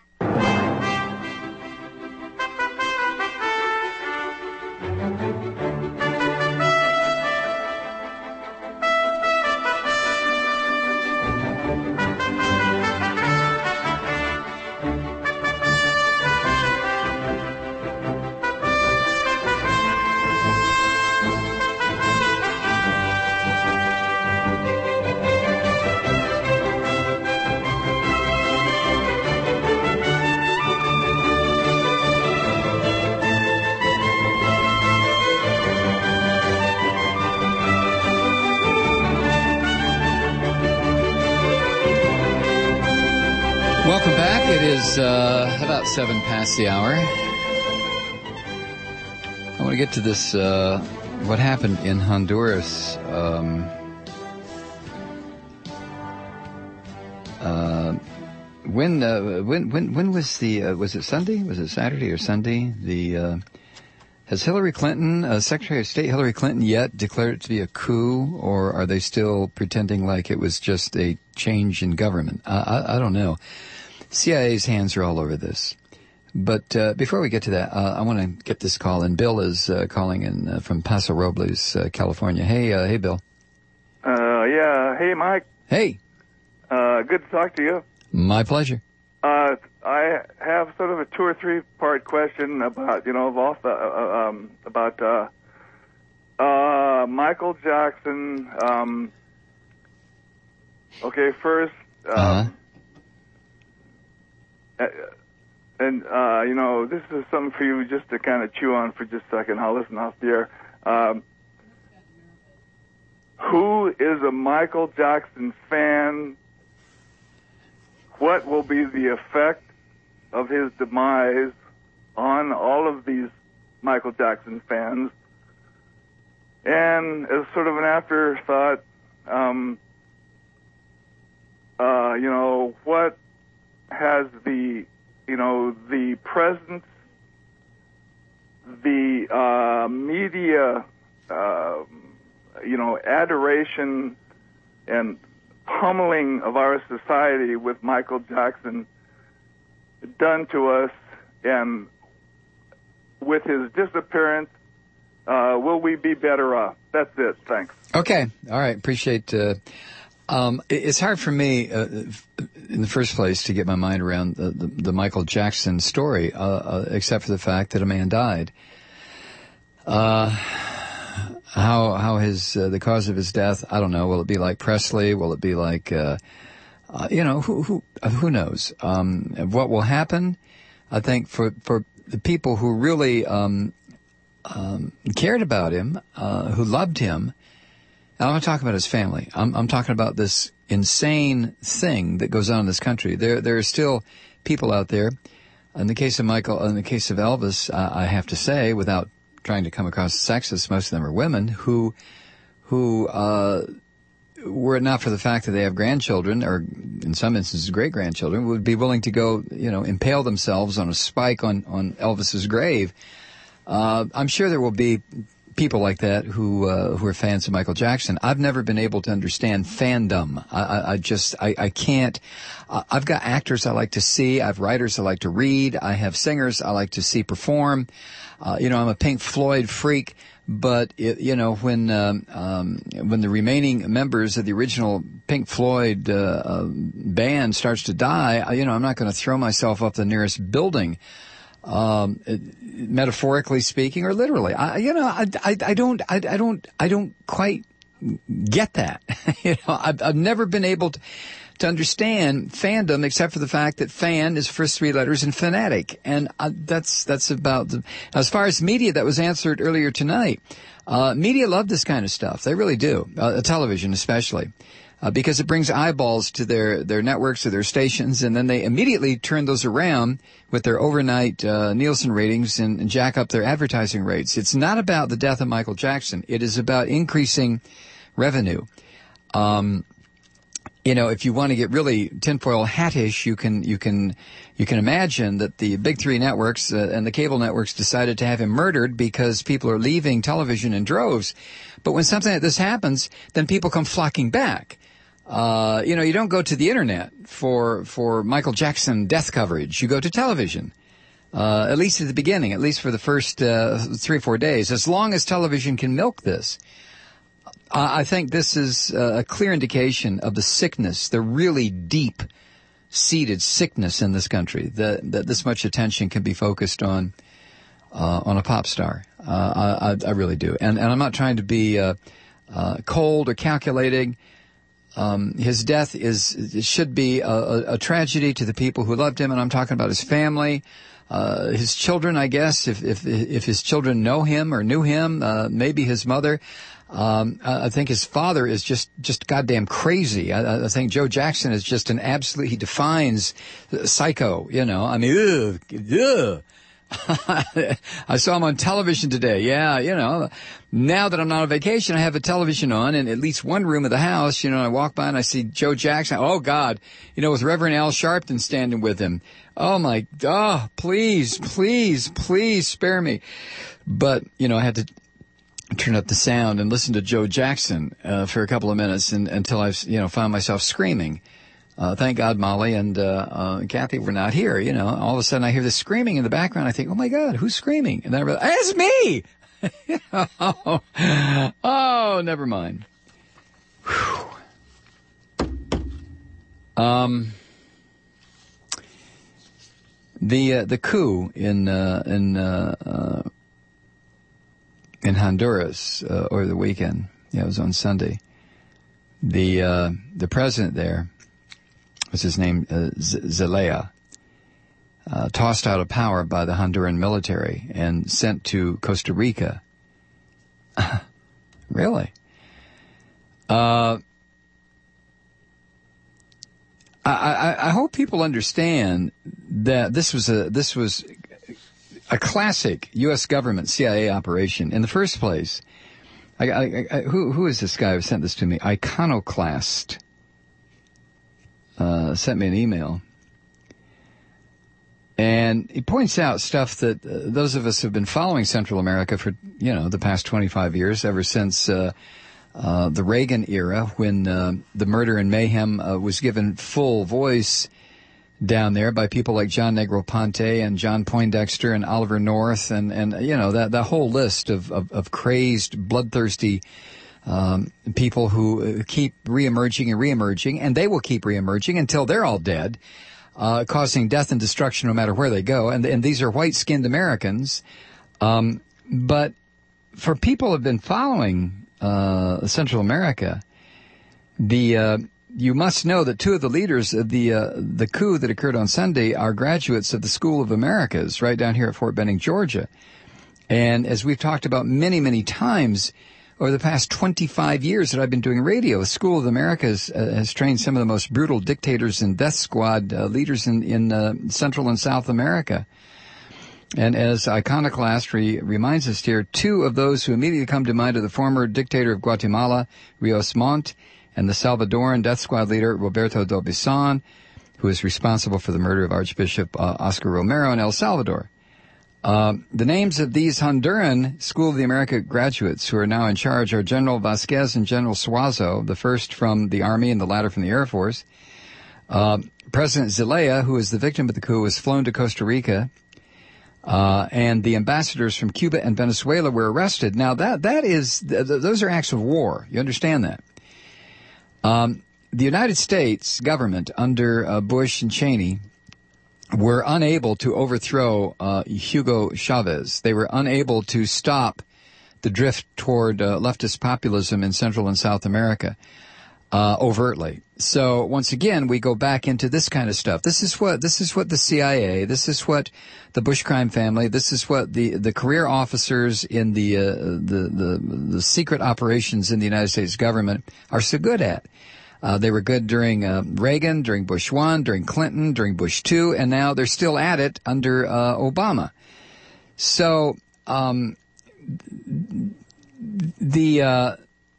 Welcome back. It is uh, about seven past the hour. I want to get to this, uh, what happened in Honduras. Um, uh, when, uh, when, when, when was the, uh, was it Sunday? Was it Saturday or Sunday? The, uh, has Hillary Clinton, uh, Secretary of State Hillary Clinton yet declared it to be a coup, or are they still pretending like it was just a change in government? I, I, I don't know. C I A's hands are all over this. But uh, before we get to that, uh, I want to get this call in. Bill is uh, calling in uh, from Paso Robles, uh, California. Hey, uh, hey, Bill.
Uh, yeah. Hey, Mike.
Hey.
Uh, good to talk to you.
My pleasure.
Uh, I have sort of a two or three part question about, you know, of the, uh, um, about uh, uh, Michael Jackson. Um, okay, first. Um,
Uh-huh.
Uh, and, uh, you know, this is something for you just to kind of chew on for just a second. I'll listen off the air. Um, who is a Michael Jackson fan? What will be the effect of his demise on all of these Michael Jackson fans? And as sort of an afterthought, um, uh, you know, what has the, you know, the presence, the uh, media, uh, you know, adoration and pummeling of our society with Michael Jackson done to us, and with his disappearance, uh, will we be better off? That's it. Thanks.
Okay. All right. Appreciate. Uh, um, it- it's hard for me, uh, in the first place, to get my mind around the, the, the Michael Jackson story, uh, uh, except for the fact that a man died. Uh, how how his uh, the cause of his death? I don't know. Will it be like Presley? Will it be like uh, uh, you know who who who knows? Um, what will happen? I think for for the people who really um, um, cared about him, uh, who loved him. I'm not talking about his family. I'm, I'm talking about this insane thing that goes on in this country. There, there are still people out there. In the case of Michael, in the case of Elvis, uh, I have to say, without trying to come across as sexist, most of them are women who, who, uh, were it not for the fact that they have grandchildren, or in some instances great grandchildren, would be willing to go, you know, impale themselves on a spike on on Elvis's grave. Uh, I'm sure there will be people like that who uh, who are fans of Michael Jackson. I've never been able to understand fandom. I, I, I just I, I can't. Uh, I've got actors I like to see. I have writers I like to read. I have singers I like to see perform. Uh, you know, I'm a Pink Floyd freak. But it, you know, when um, um, when the remaining members of the original Pink Floyd uh, uh, band starts to die, I, you know, I'm not going to throw myself up the nearest building. Um, metaphorically speaking, or literally, I, you know, I, I, I don't, I, I don't, I don't quite get that. you know, I've, I've never been able to, to understand fandom, except for the fact that fan is first three letters in fanatic, and uh, that's that's about the. As far as media, that was answered earlier tonight. Uh, media love this kind of stuff; they really do. Uh, television, especially. Uh, because it brings eyeballs to their, their networks or their stations, and then they immediately turn those around with their overnight uh, Nielsen ratings and, and jack up their advertising rates. It's not about the death of Michael Jackson. It is about increasing revenue. Um, you know, if you want to get really tinfoil hattish, you can you can you can imagine that the big three networks uh, and the cable networks decided to have him murdered because people are leaving television in droves. But when something like this happens, then people come flocking back. Uh, you know, you don't go to the internet for, for Michael Jackson death coverage. You go to television. Uh, at least at the beginning, at least for the first, uh, three or four days. As long as television can milk this. I, I think this is a clear indication of the sickness, the really deep seated sickness in this country, that, that this much attention can be focused on, uh, on a pop star. Uh, I, I really do. And, and I'm not trying to be, uh, uh, cold or calculating. Um, his death is, it should be a, a, a tragedy to the people who loved him, and I'm talking about his family, uh, his children, I guess, if, if, if his children know him or knew him, uh, maybe his mother. Um, I think his father is just, just goddamn crazy. I, I think Joe Jackson is just an absolute, he defines psycho, you know, I mean, ugh, ugh. I saw him on television today. Yeah, you know, now that I'm not on vacation, I have a television on in at least one room of the house. You know, I walk by and I see Joe Jackson. Oh, God. You know, with Reverend Al Sharpton standing with him. Oh, my, oh, please, please, please spare me. But, you know, I had to turn up the sound and listen to Joe Jackson uh, for a couple of minutes and, until I, you know, found myself screaming. Uh, thank God Molly and, uh, uh, Kathy were not here, you know. All of a sudden I hear this screaming in the background. I think, oh my God, who's screaming? And then I realize, it's me! oh, oh, never mind. Whew. Um, the, uh, the coup in, uh, in, uh, uh, in Honduras, uh, over the weekend. Yeah, it was on Sunday. The, uh, the president there, what's his name, uh, Z- Zelaya, uh, tossed out of power by the Honduran military and sent to Costa Rica. Really? Uh, I, I, I hope people understand that this was a this was a classic U S government C I A operation. In the first place, I, I, I, who who is this guy who sent this to me? Iconoclast. Uh, sent me an email. And he points out stuff that uh, those of us who have been following Central America for, you know, the past twenty-five years, ever since uh, uh, the Reagan era when uh, the murder and mayhem uh, was given full voice down there by people like John Negroponte and John Poindexter and Oliver North and, and you know, that, that whole list of, of, of crazed, bloodthirsty um, people who keep reemerging and reemerging, and they will keep reemerging until they're all dead, uh, causing death and destruction no matter where they go. And, and these are white-skinned Americans. Um, but for people who have been following uh, Central America, the... Uh, You must know that two of the leaders of the uh, the coup that occurred on Sunday are graduates of the School of Americas right down here at Fort Benning, Georgia. And as we've talked about many, many times over the past twenty-five years that I've been doing radio, the School of Americas uh, has trained some of the most brutal dictators and death squad uh, leaders in, in uh, Central and South America. And as Iconoclast re- reminds us here, two of those who immediately come to mind are the former dictator of Guatemala, Rios Montt, and the Salvadoran death squad leader, Roberto d'Aubuisson, who is responsible for the murder of Archbishop uh, Oscar Romero in El Salvador. Uh, the names of these Honduran School of the America graduates who are now in charge are General Vasquez and General Suazo, the first from the Army and the latter from the Air Force. Uh, President Zelaya, who is the victim of the coup, was flown to Costa Rica. Uh, and the ambassadors from Cuba and Venezuela were arrested. Now, that that is, th- th- those are acts of war. You understand that? Um, the United States government under uh, Bush and Cheney were unable to overthrow uh, Hugo Chavez. They were unable to stop the drift toward uh, leftist populism in Central and South America uh, overtly. So once again, we go back into this kind of stuff. This is what this is what the C I A, this is what the Bush crime family, this is what the the career officers in the uh, the, the the secret operations in the United States government are so good at. Uh, they were good during uh, Reagan, during Bush one, during Clinton, during Bush two, and now they're still at it under uh, Obama. So um, the uh,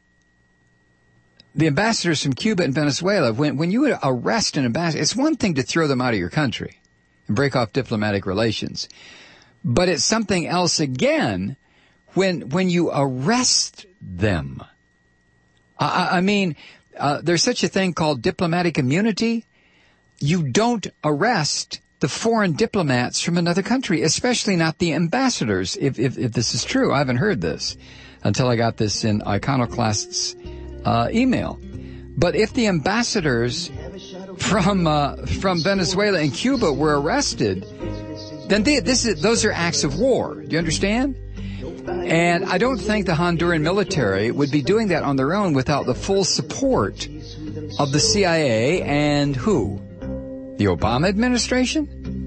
the ambassadors from Cuba and Venezuela, when when you arrest an ambassador, it's one thing to throw them out of your country and break off diplomatic relations, but it's something else again when when you arrest them. I, I mean. Uh, there's such a thing called diplomatic immunity. You don't arrest the foreign diplomats from another country, especially not the ambassadors, if, if, if this is true. I haven't heard this until I got this in Iconoclast's uh, email. But if the ambassadors from uh, from Venezuela and Cuba were arrested, then they, this is, those are acts of war. Do you understand? And I don't think the Honduran military would be doing that on their own without the full support of the C I A and who? The Obama administration?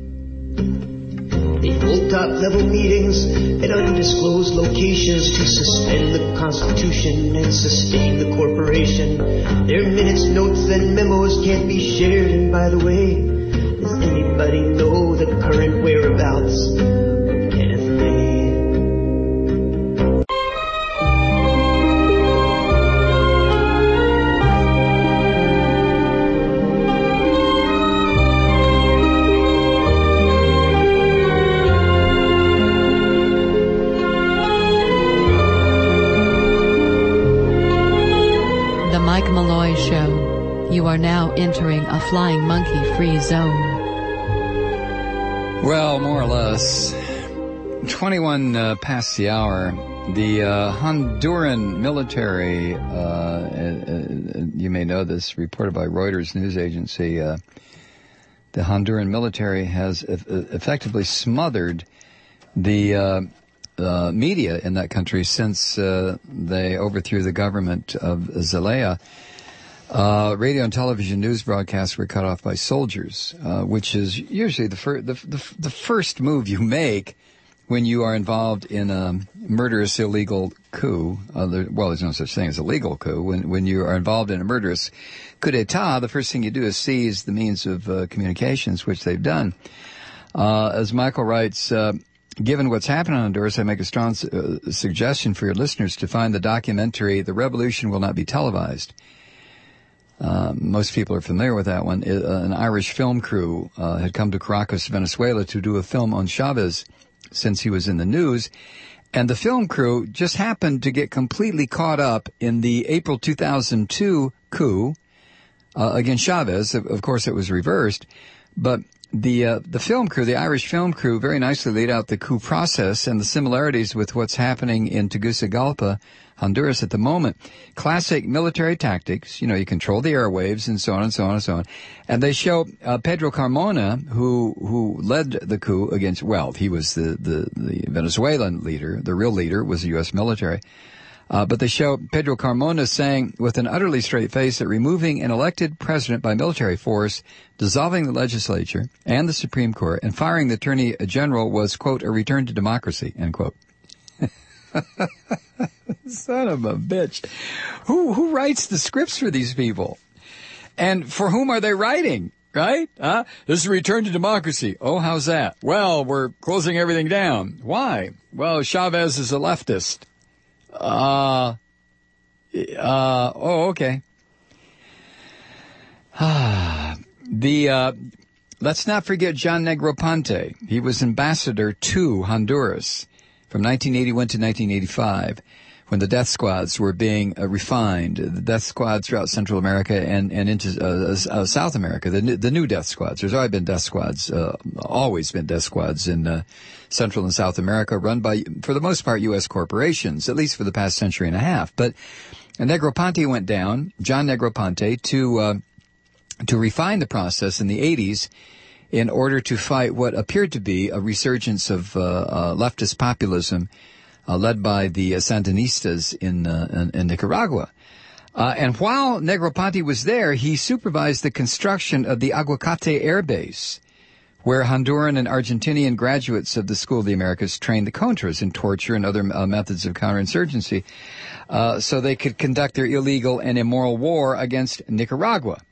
They hold top-level meetings at undisclosed locations to suspend the Constitution and sustain the corporation. Their minutes, notes, and memos can't be shared. And by the way, does anybody know the current whereabouts of Kenneth Ray?
Mike Malloy Show. You are now entering a flying monkey-free zone.
Well, more or less. twenty-one uh, past the hour. The uh, Honduran military, uh, uh, you may know this, reported by Reuters news agency, uh, the Honduran military has e- effectively smothered the uh, uh, media in that country since uh, they overthrew the government of Zelaya. Uh, radio and television news broadcasts were cut off by soldiers, uh, which is usually the, fir- the, the, the first move you make when you are involved in a murderous illegal coup. Uh, there, well, there's no such thing as a legal coup. When, when you are involved in a murderous coup d'etat, the first thing you do is seize the means of uh, communications, which they've done. Uh, as Michael writes, uh, given what's happened in Honduras, I make a strong su- uh, suggestion for your listeners to find the documentary, The Revolution Will Not Be Televised. Uh, most people are familiar with that one. Uh, an Irish film crew uh, had come to Caracas, Venezuela to do a film on Chavez since he was in the news. And the film crew just happened to get completely caught up in the April two thousand two coup uh, against Chavez. Of, of course, it was reversed. But the uh, the film crew, the Irish film crew, very nicely laid out the coup process and the similarities with what's happening in Tegucigalpa, Honduras at the moment. Classic military tactics. You know, you control the airwaves and so on and so on and so on. And they show uh, Pedro Carmona, who who led the coup against, well, he was the, the, the Venezuelan leader. The real leader was the U S military. Uh, but they show Pedro Carmona saying with an utterly straight face that removing an elected president by military force, dissolving the legislature and the Supreme Court, and firing the attorney general was, quote, a return to democracy, end quote. Son of a bitch. Who who writes the scripts for these people? And for whom are they writing? Right? Huh? This is a return to democracy. Oh, how's that? Well, we're closing everything down. Why? Well, Chavez is a leftist. Uh, uh, oh, okay. the, uh, let's not forget John Negroponte. He was ambassador to Honduras from nineteen eighty-one to nineteen eighty-five, when the death squads were being uh, refined. The death squads throughout Central America and, and into uh, uh, South America, the, the new death squads. There's always been death squads, uh, always been death squads in uh, Central and South America, run by, for the most part, U S corporations, at least for the past century and a half. But Negroponte went down, John Negroponte, to uh, to refine the process in the eighties in order to fight what appeared to be a resurgence of uh, uh, leftist populism uh, led by the uh, Sandinistas in, uh, in, in Nicaragua. Uh, and while Negroponte was there, he supervised the construction of the Aguacate Air Base, where Honduran and Argentinian graduates of the School of the Americas trained the Contras in torture and other uh, methods of counterinsurgency, uh, so they could conduct their illegal and immoral war against Nicaragua.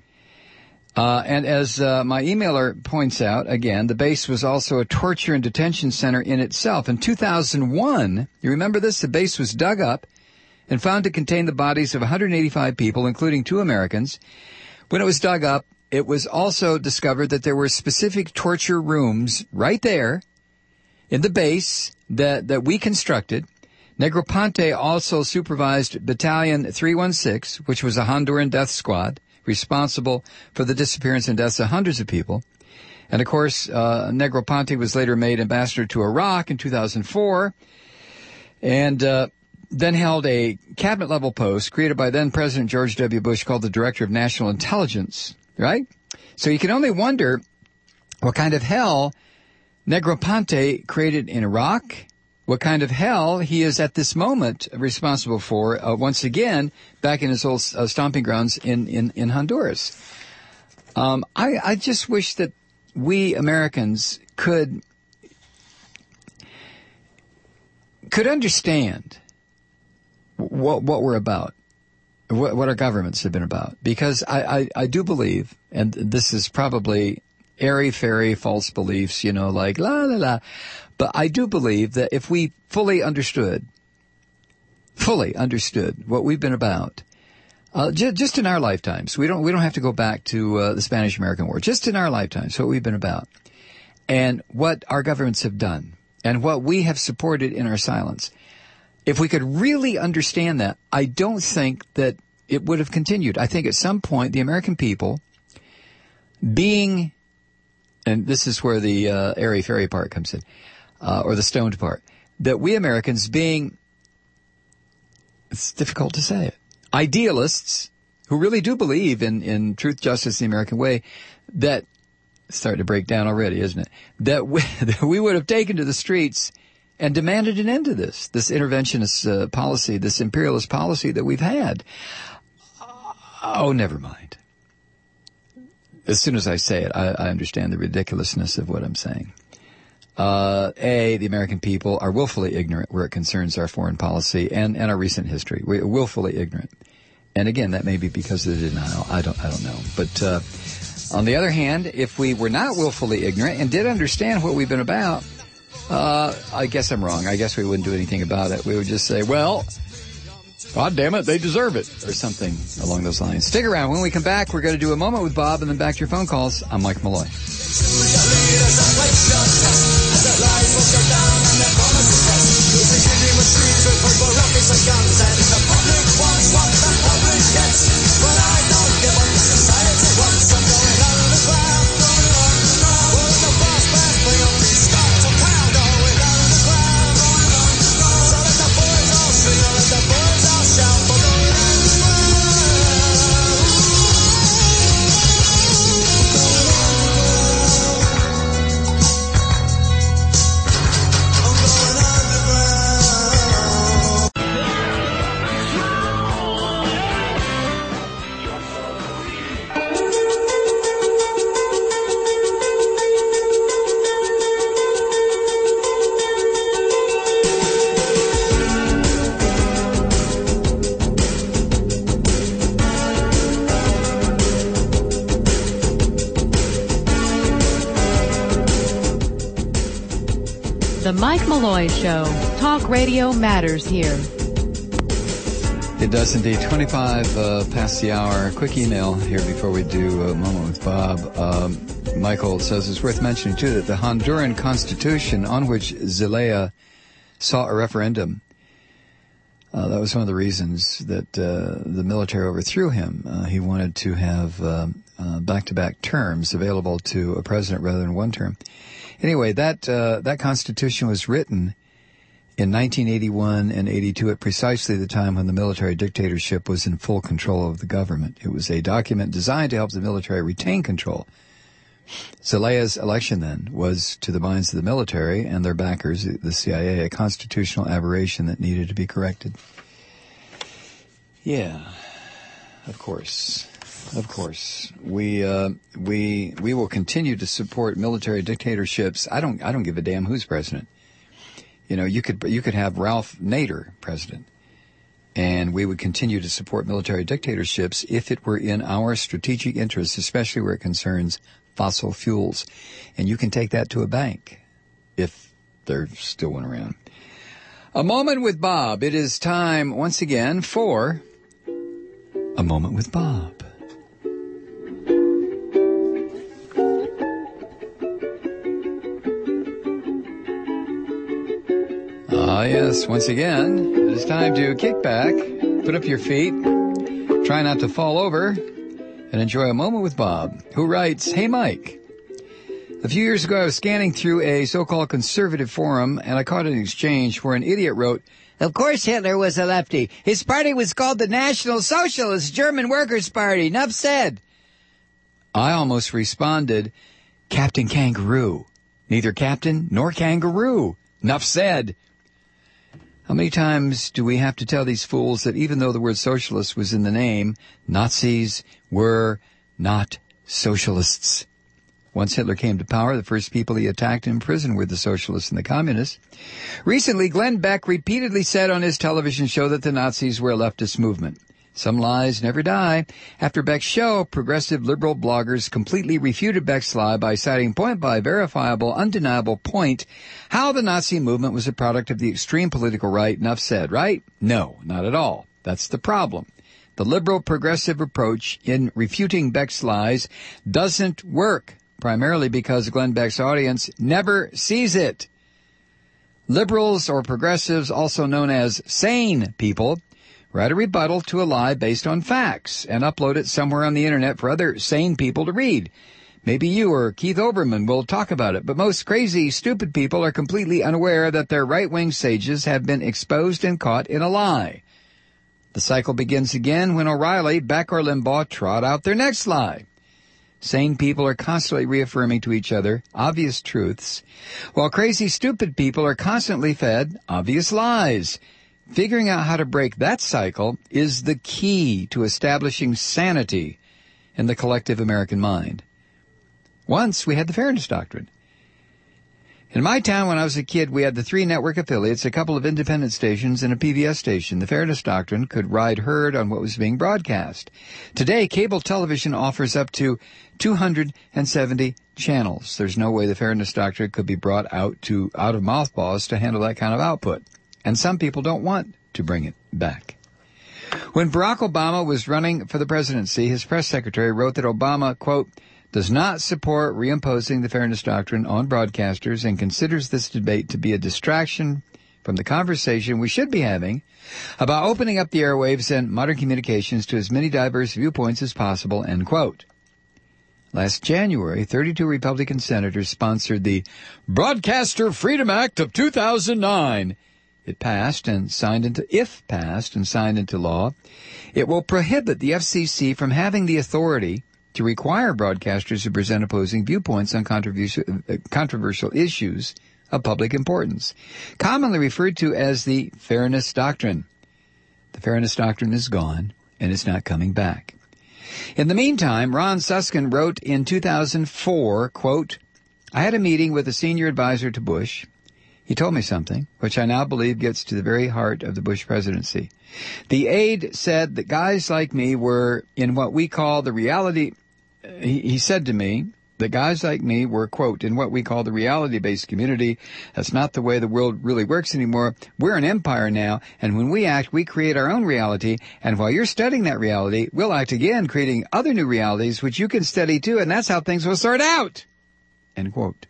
Uh, and as uh, my emailer points out, again, the base was also a torture and detention center in itself. In two thousand one, you remember this? The base was dug up and found to contain the bodies of one hundred eighty-five people, including two Americans. When it was dug up, it was also discovered that there were specific torture rooms right there in the base that, that we constructed. Negroponte also supervised Battalion three one six, which was a Honduran death squad, responsible for the disappearance and deaths of hundreds of people. And, of course, uh, Negroponte was later made ambassador to Iraq in two thousand four and uh, then held a cabinet-level post created by then-President George W. Bush called the Director of National Intelligence, right? So you can only wonder what kind of hell Negroponte created in Iraq, what kind of hell he is at this moment responsible for, uh, once again, back in his old uh, stomping grounds in, in, in Honduras. Um, I, I just wish that we Americans could could understand what, what we're about, what, what our governments have been about. Because I, I, I do believe, and this is probably airy-fairy false beliefs, you know, like la la la. But I do believe that if we fully understood, fully understood what we've been about, uh, j- just in our lifetimes, we don't we don't have to go back to uh, the Spanish-American War. Just in our lifetimes, what we've been about, and what our governments have done, and what we have supported in our silence. If we could really understand that, I don't think that it would have continued. I think at some point the American people, being, and this is where the uh, airy-fairy part comes in, Uh, or the stoned part, that we Americans being, it's difficult to say it, idealists who really do believe in, in truth, justice, the American way, that, it's starting to break down already, isn't it, that we, that we would have taken to the streets and demanded an end to this, this interventionist uh, policy, this imperialist policy that we've had. Oh, never mind. As soon as I say it, I, I understand the ridiculousness of what I'm saying. Uh, A, the American people are willfully ignorant where it concerns our foreign policy and, and our recent history. We're willfully ignorant. And again, that may be because of the denial. I don't, I don't know. But, uh, on the other hand, if we were not willfully ignorant and did understand what we've been about, uh, I guess I'm wrong. I guess we wouldn't do anything about it. We would just say, well, God damn it, they deserve it, or something along those lines. Stick around. When we come back, we're going to do a moment with Bob and then back to your phone calls. I'm Mike Malloy. Life will go down and the promise is
The Mike Malloy Show. Talk radio matters here.
It does indeed. twenty-five uh, past the hour. Quick email here before we do a moment with Bob. Um, Michael says it's worth mentioning, too, that the Honduran Constitution on which Zelaya saw a referendum, uh, that was one of the reasons that uh, the military overthrew him. Uh, he wanted to have um, uh, back-to-back terms available to a president rather than one term. Anyway, that uh, that Constitution was written in nineteen eighty-one and eighty-two at precisely the time when the military dictatorship was in full control of the government. It was a document designed to help the military retain control. Zelaya's election then was, to the minds of the military and their backers, the C I A, a constitutional aberration that needed to be corrected. Yeah, of course. Of course. We uh, we we will continue to support military dictatorships. I don't I don't give a damn who's president. You know, you could you could have Ralph Nader president, and we would continue to support military dictatorships if it were in our strategic interests, especially where it concerns fossil fuels. And you can take that to a bank if there's still one around. A Moment with Bob. It is time once again for A Moment with Bob. Ah, yes, once again, it is time to kick back, put up your feet, try not to fall over, and enjoy a moment with Bob, who writes, Hey, Mike. A few years ago, I was scanning through a so-called conservative forum, and I caught an exchange where an idiot wrote, Of course Hitler was a lefty. His party was called the National Socialist German Workers' Party. Enough said. I almost responded, Captain Kangaroo. Neither captain nor kangaroo. Enough said. How many times do we have to tell these fools that even though the word socialist was in the name, Nazis were not socialists? Once Hitler came to power, the first people he attacked and imprisoned were the socialists and the communists. Recently, Glenn Beck repeatedly said on his television show that the Nazis were a leftist movement. Some lies never die. After Beck's show, progressive liberal bloggers completely refuted Beck's lie by citing point by verifiable, undeniable point how the Nazi movement was a product of the extreme political right. Enough said, right? No, not at all. That's the problem. The liberal progressive approach in refuting Beck's lies doesn't work, primarily because Glenn Beck's audience never sees it. Liberals or progressives, also known as sane people, write a rebuttal to a lie based on facts and upload it somewhere on the internet for other sane people to read. Maybe you or Keith Olbermann will talk about it, but most crazy, stupid people are completely unaware that their right-wing sages have been exposed and caught in a lie. The cycle begins again when O'Reilly, Beck, or Limbaugh trot out their next lie. Sane people are constantly reaffirming to each other obvious truths, while crazy, stupid people are constantly fed obvious lies. Figuring out how to break that cycle is the key to establishing sanity in the collective American mind. Once we had the Fairness Doctrine. In my town, when I was a kid, we had the three network affiliates, a couple of independent stations, and a P B S station. The Fairness Doctrine could ride herd on what was being broadcast. Today, cable television offers up to two hundred seventy channels. There's no way the Fairness Doctrine could be brought out to out of mothballs to handle that kind of output. And some people don't want to bring it back. When Barack Obama was running for the presidency, his press secretary wrote that Obama, quote, does not support reimposing the Fairness Doctrine on broadcasters and considers this debate to be a distraction from the conversation we should be having about opening up the airwaves and modern communications to as many diverse viewpoints as possible, end quote. Last January, thirty-two Republican senators sponsored the Broadcaster Freedom Act of two thousand nine. It passed and signed into, if passed and signed into law, it will prohibit the F C C from having the authority to require broadcasters to present opposing viewpoints on controversial, uh, controversial issues of public importance, commonly referred to as the Fairness Doctrine. The Fairness Doctrine is gone, and it's not coming back. In the meantime, Ron Susskind wrote in two thousand four, quote, I had a meeting with a senior advisor to Bush. He told me something, which I now believe gets to the very heart of the Bush presidency. The aide said that guys like me were in what we call the reality, he, he said to me, that guys like me were, quote, in what we call the reality-based community. That's not the way the world really works anymore. We're an empire now, and when we act, we create our own reality, and while you're studying that reality, we'll act again, creating other new realities, which you can study too, and that's how things will sort out, end quote.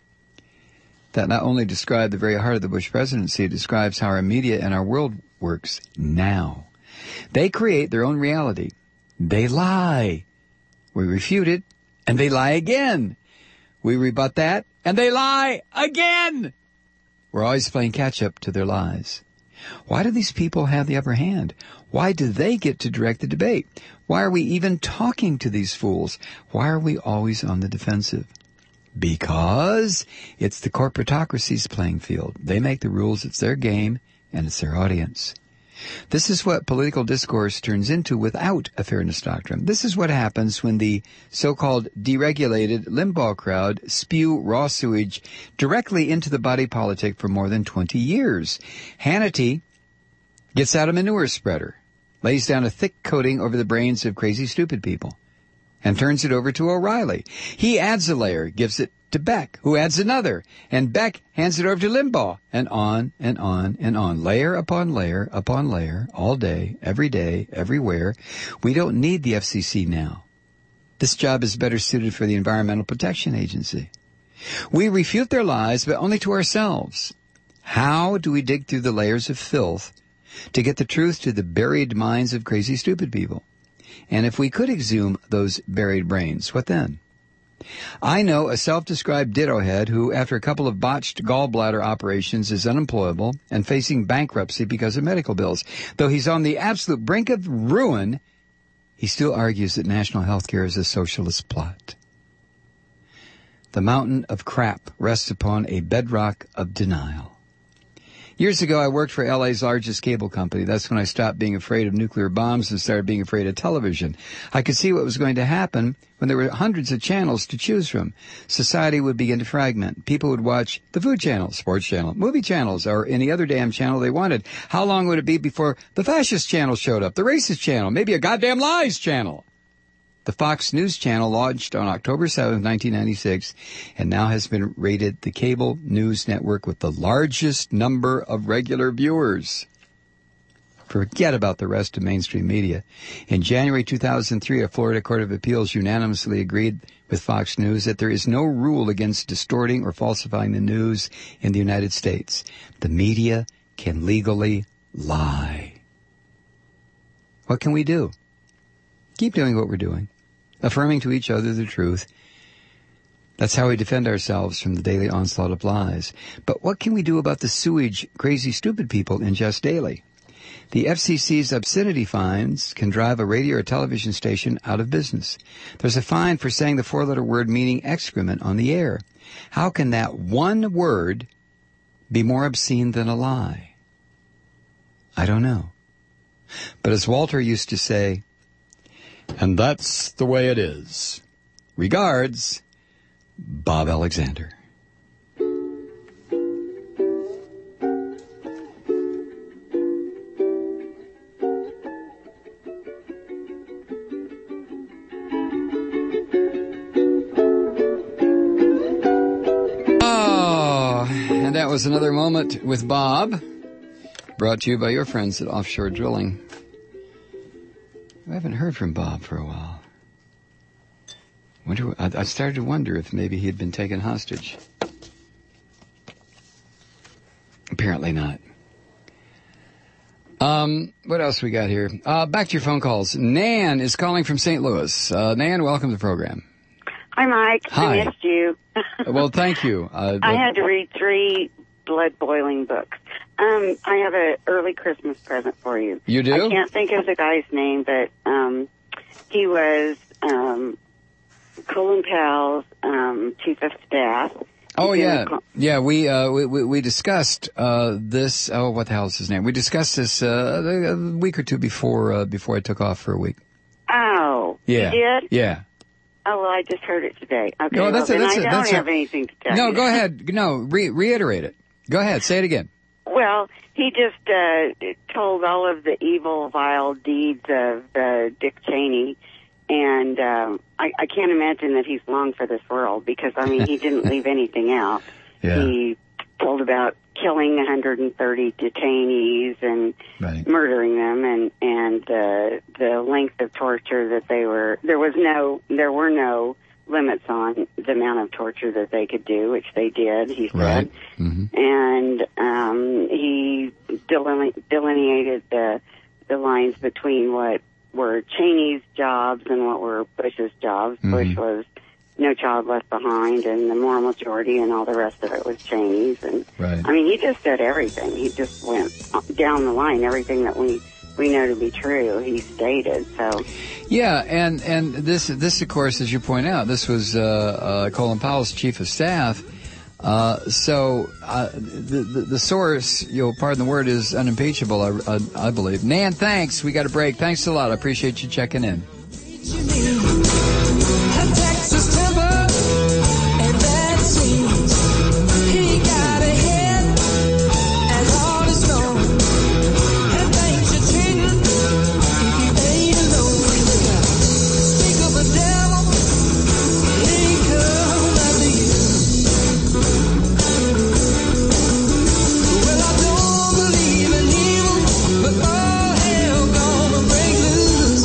That not only described the very heart of the Bush presidency, it describes how our media and our world works now. They create their own reality. They lie. We refute it, and they lie again. We rebut that, and they lie again. We're always playing catch-up to their lies. Why do these people have the upper hand? Why do they get to direct the debate? Why are we even talking to these fools? Why are we always on the defensive? Because it's the corporatocracy's playing field. They make the rules, it's their game, and it's their audience. This is what political discourse turns into without a fairness doctrine. This is what happens when the so-called deregulated Limbaugh crowd spew raw sewage directly into the body politic for more than twenty years. Hannity gets out a manure spreader, lays down a thick coating over the brains of crazy, stupid people, and turns it over to O'Reilly. He adds a layer, gives it to Beck, who adds another, and Beck hands it over to Limbaugh, and on and on and on, layer upon layer upon layer, all day, every day, everywhere. We don't need the F C C now. This job is better suited for the Environmental Protection Agency. We refute their lies, but only to ourselves. How do we dig through the layers of filth to get the truth to the buried minds of crazy, stupid people? And if we could exhume those buried brains, what then? I know a self-described ditto head who, after a couple of botched gallbladder operations, is unemployable and facing bankruptcy because of medical bills. Though he's on the absolute brink of ruin, he still argues that national health care is a socialist plot. The mountain of crap rests upon a bedrock of denial. Years ago, I worked for L A's largest cable company. That's when I stopped being afraid of nuclear bombs and started being afraid of television. I could see what was going to happen when there were hundreds of channels to choose from. Society would begin to fragment. People would watch the Food Channel, Sports Channel, movie channels, or any other damn channel they wanted. How long would it be before the Fascist Channel showed up, the Racist Channel, maybe a goddamn Lies Channel? The Fox News Channel launched on October seventh, nineteen ninety-six, and now has been rated the cable news network with the largest number of regular viewers. Forget about the rest of mainstream media. In January two thousand three, a Florida Court of Appeals unanimously agreed with Fox News that there is no rule against distorting or falsifying the news in the United States. The media can legally lie. What can we do? Keep doing what we're doing, affirming to each other the truth. That's how we defend ourselves from the daily onslaught of lies. But what can we do about the sewage crazy, stupid people ingest daily? The F C C's obscenity fines can drive a radio or television station out of business. There's a fine for saying the four-letter word meaning excrement on the air. How can that one word be more obscene than a lie? I don't know. But as Walter used to say, and that's the way it is. Regards, Bob Alexander. Oh, and that was another moment with Bob, brought to you by your friends at Offshore Drilling. I haven't heard from Bob for a while. Wonder, I, I started to wonder if maybe he had been taken hostage. Apparently not. Um, what else we got here? Uh, back to your phone calls. Nan is calling from Saint Louis. Uh, Nan, welcome to the program.
Hi, Mike.
Hi.
I missed you.
Well, thank you. Uh,
I had to read three blood-boiling books. Um, I have an early Christmas present for you.
You do?
I can't think of the guy's name, but um, he was um, Colin Powell's um, chief of staff.
Oh,
He's
yeah.
in the-
Yeah, we, uh, we, we, we discussed, uh, this, oh, what the hell is his name? We discussed this, uh, a week or two before, uh, before I took off for a week.
Oh,
Yeah.
you did?
Yeah.
Oh, well, I just heard it today. Okay,
No, that's
well,
a-
then
that's
I
a-
don't
that's a-
have anything to tell
No,
you.
go ahead. No, re- reiterate it. Go ahead. Say it again.
Well, he just uh, told all of the evil, vile deeds of uh, Dick Cheney, and um, I, I can't imagine that he's long for this world because, I mean, he didn't leave anything out.
Yeah.
He told about killing one hundred thirty detainees and
Right.
murdering them, and and uh, the length of torture that they were. There was no, there were no limits on the amount of torture that they could do, which they did. He said,
Right. Mm-hmm.
and um, he deline- delineated the the lines between what were Cheney's jobs and what were Bush's jobs.
Mm-hmm.
Bush was No Child Left Behind, and the moral majority, and all the rest of it was Cheney's. And
Right.
I mean, he just said everything. He just went down the line. Everything that we we know to be true, he stated. So
Yeah, and, and this, this, of course, as you point out, this was uh, uh, Colin Powell's chief of staff. Uh, so uh, the, the the source, you'll pardon the word, is unimpeachable, I, I, I believe. Nan, thanks. We got a break. Thanks a lot. I appreciate you checking in.
Texas temper, and that seems he got ahead as all is known. And things are changing if you ain't alone. Speak of a devil, he come after you. Well, I don't believe in evil, but all hell gonna break loose.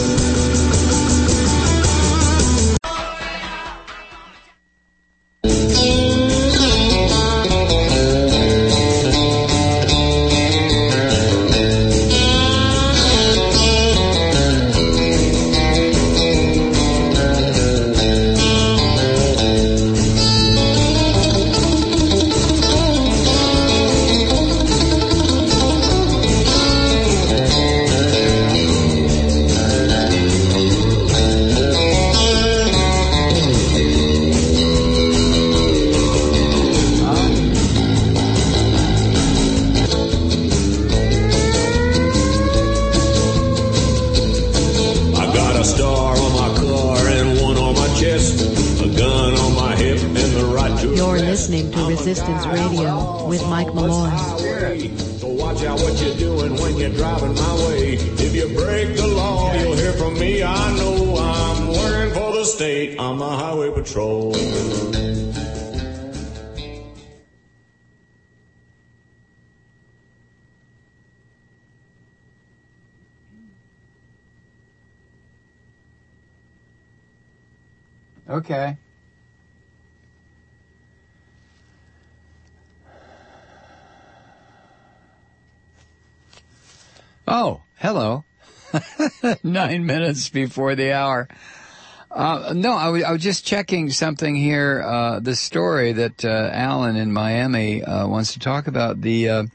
I got a star on my car and one on my chest, a gun on my hip and the right to
You're
arrest.
listening to Resistance Radio with Mike Malloy.
So watch out what you're doing when you're driving my way. If you break the law, you'll hear from me. I know I'm working for the state on the highway patrol.
Okay. Oh, hello. Nine minutes before the hour. Uh, no, I was, I was just checking something here, uh, the story that uh, Alan in Miami uh, wants to talk about. The uh,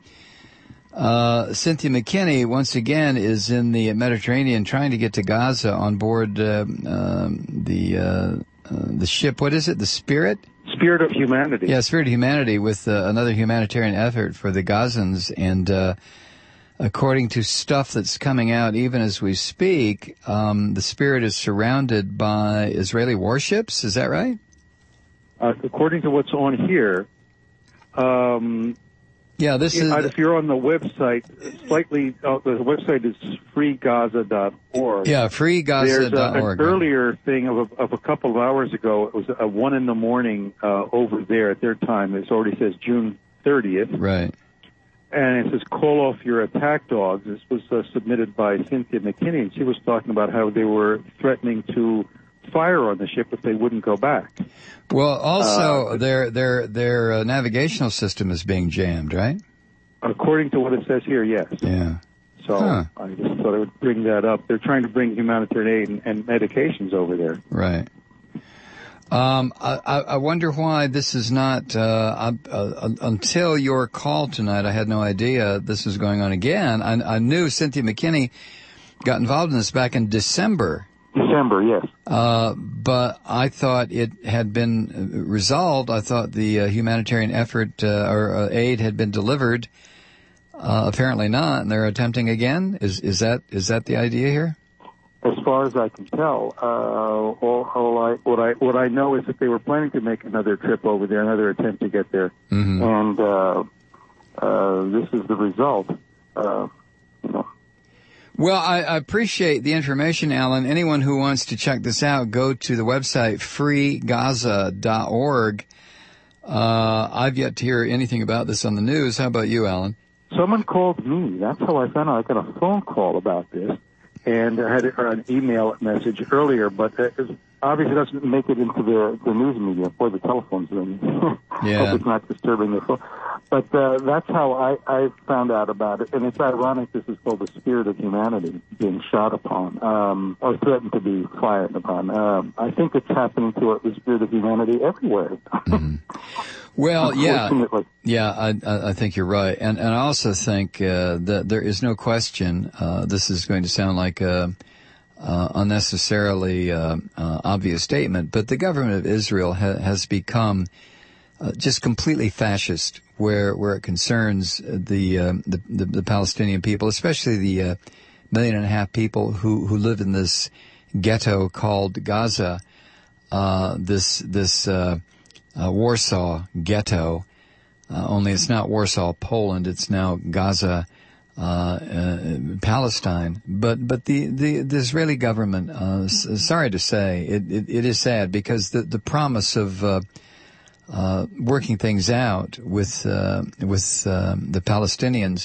uh, Cynthia McKinney, once again, is in the Mediterranean trying to get to Gaza on board uh, um, the uh, uh, the ship. What is it? The Spirit?
Spirit of Humanity.
Yeah, Spirit of Humanity, with uh, another humanitarian effort for the Gazans. And uh, according to stuff that's coming out even as we speak, um, the Spirit is surrounded by Israeli warships. Is that right?
Uh, according to what's on here, um,
yeah, this
if,
is.
if you're on the website, slightly, uh, the website is free gaza dot org.
Yeah, free gaza dot org.
There's uh, an earlier thing of a, of a couple of hours ago. It was a one in the morning uh, over there at their time. It already says June thirtieth.
Right.
And it says, call off your attack dogs. This was uh, submitted by Cynthia McKinney, and she was talking about how they were threatening to fire on the ship if they wouldn't go back.
Well, also,
Uh,
their their their uh, navigational system is being jammed, right?
According to what it says here, yes.
Yeah.
So
Huh.
I just thought I would bring that up. They're trying to bring humanitarian aid and, and medications over there.
Right. Um, I, I I wonder why this is not, uh, uh, uh, until your call tonight, I had no idea this was going on again. I, I knew Cynthia McKinney got involved in this back in December.
December, yes.
Uh, but I thought it had been resolved. I thought the uh, humanitarian effort, uh, or uh, aid had been delivered. Uh, apparently not, and they're attempting again. Is, is that, is that the idea here?
As far as I can tell, uh, all, all I, what I what I know is that they were planning to make another trip over there, another attempt to get there,
Mm-hmm.
and uh, uh, this is the result. Uh, you know.
Well, I, I appreciate the information, Alan. Anyone who wants to check this out, go to the website free gaza dot org. Uh, I've yet to hear anything about this on the news. How about you, Alan?
Someone called me. That's how I found out. I got a phone call about this, and I had an email message earlier, but it obviously doesn't make it into the, the news media or the telephones.
Yeah.
Hope it's not disturbing the phone. But uh, that's how I, I found out about it. And it's ironic this is called the Spirit of Humanity being shot upon, um, or threatened to be fired upon. Um, I think it's happening to the Spirit of Humanity everywhere.
Mm-hmm. Well, yeah, yeah, I, I think you're right. And, and I also think uh, that there is no question, uh, this is going to sound like a uh, unnecessarily uh, uh, obvious statement, but the government of Israel ha- has become uh, just completely fascist where where it concerns the, uh, the, the the Palestinian people, especially the uh, million and a half people who, who live in this ghetto called Gaza, uh, this this uh, uh, Warsaw ghetto. Uh, only it's not Warsaw, Poland. It's now Gaza, uh, uh, Palestine. But but the, the, the Israeli government, uh, s- sorry to say, it, it, it is sad because the, the promise of uh, uh, working things out with uh, with um, the Palestinians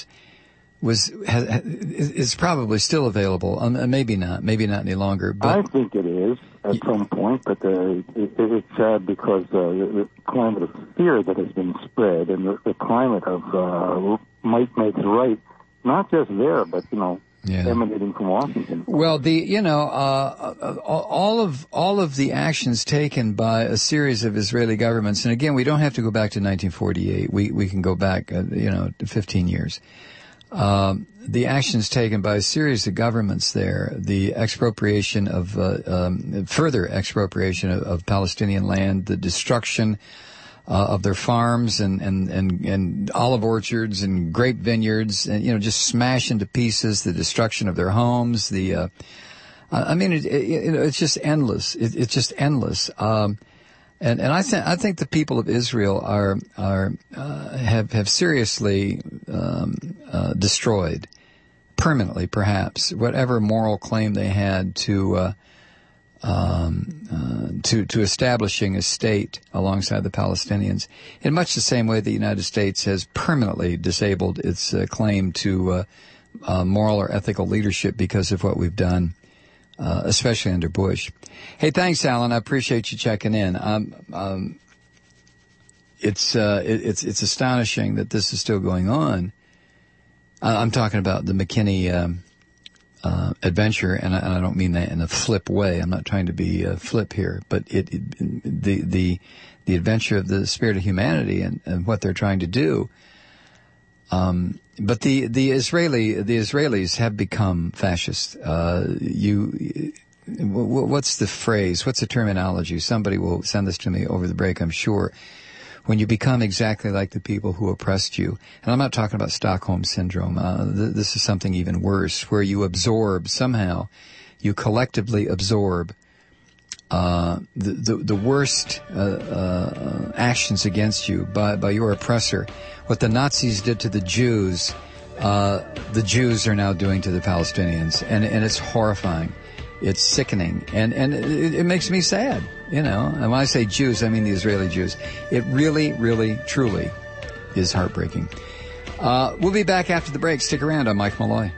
was ha, ha, is probably still available. Um, maybe not, maybe not any longer. But
I think it is at some point, but uh, it, it, it's sad because uh, the, the climate of fear that has been spread and the, the climate of uh, might makes right, not just there, but, you know, yeah. emanating from Washington.
Well, the you know uh, all of all of the actions taken by a series of Israeli governments, and again, we don't have to go back to nineteen forty-eight. We we can go back, uh, you know, fifteen years. Um, the actions taken by a series of governments there, the expropriation of, uh, um, further expropriation of, of Palestinian land, the destruction uh, of their farms and, and, and, and olive orchards and grape vineyards, and, you know, just smash into pieces, the destruction of their homes, the, uh, I mean, it, it, you know, it's just endless. It, it's just endless. Um, And, and I think I think the people of Israel are are uh, have have seriously um, uh, destroyed permanently, perhaps whatever moral claim they had to uh, um, uh, to to establishing a state alongside the Palestinians. In much the same way the United States has permanently disabled its uh, claim to uh, uh, moral or ethical leadership because of what we've done. Uh, especially under Bush. Hey, thanks, Alan. I appreciate you checking in. Um, um, it's uh, it, it's it's astonishing that this is still going on. Uh, I'm talking about the McKinney um, uh, adventure, and I, and I don't mean that in a flip way. I'm not trying to be uh, flip here, but it, it the the the adventure of the Spirit of Humanity and, and what they're trying to do. Um, But the, the Israeli, the Israelis have become fascist. Uh, you, what's the phrase? What's the terminology? Somebody will send this to me over the break, I'm sure. When you become exactly like the people who oppressed you. And I'm not talking about Stockholm Syndrome. Uh, th- this is something even worse, where you absorb somehow, you collectively absorb, uh, the, the, the worst, uh, uh, actions against you by, by your oppressor. What the Nazis did to the Jews, uh, the Jews are now doing to the Palestinians. And, and it's horrifying. It's sickening. And, and it, it makes me sad, you know. And when I say Jews, I mean the Israeli Jews. It really, really, truly is heartbreaking. Uh, we'll be back after the break. Stick around. I'm Mike Malloy.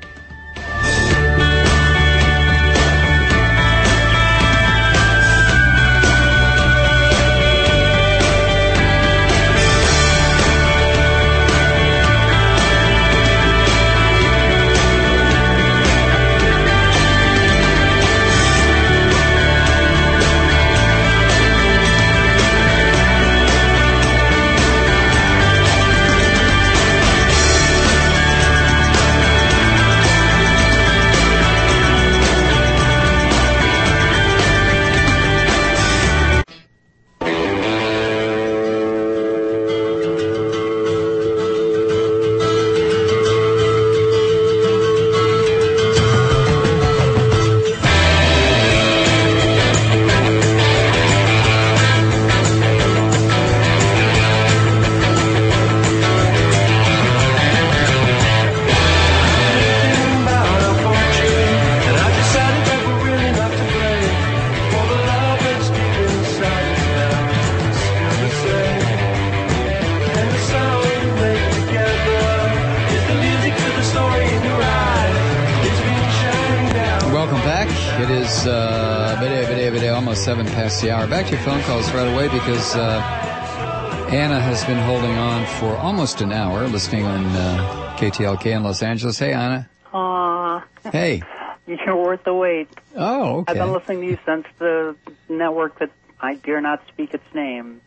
It is uh, video, video, video, almost seven past the hour. Back to your phone calls right away because uh, Anna has been holding on for almost an hour listening on uh, K T L K in Los Angeles. Hey, Anna.
Aw.
Hey.
You're worth the wait.
Oh, okay.
I've been listening to you since the network that I dare not speak its name.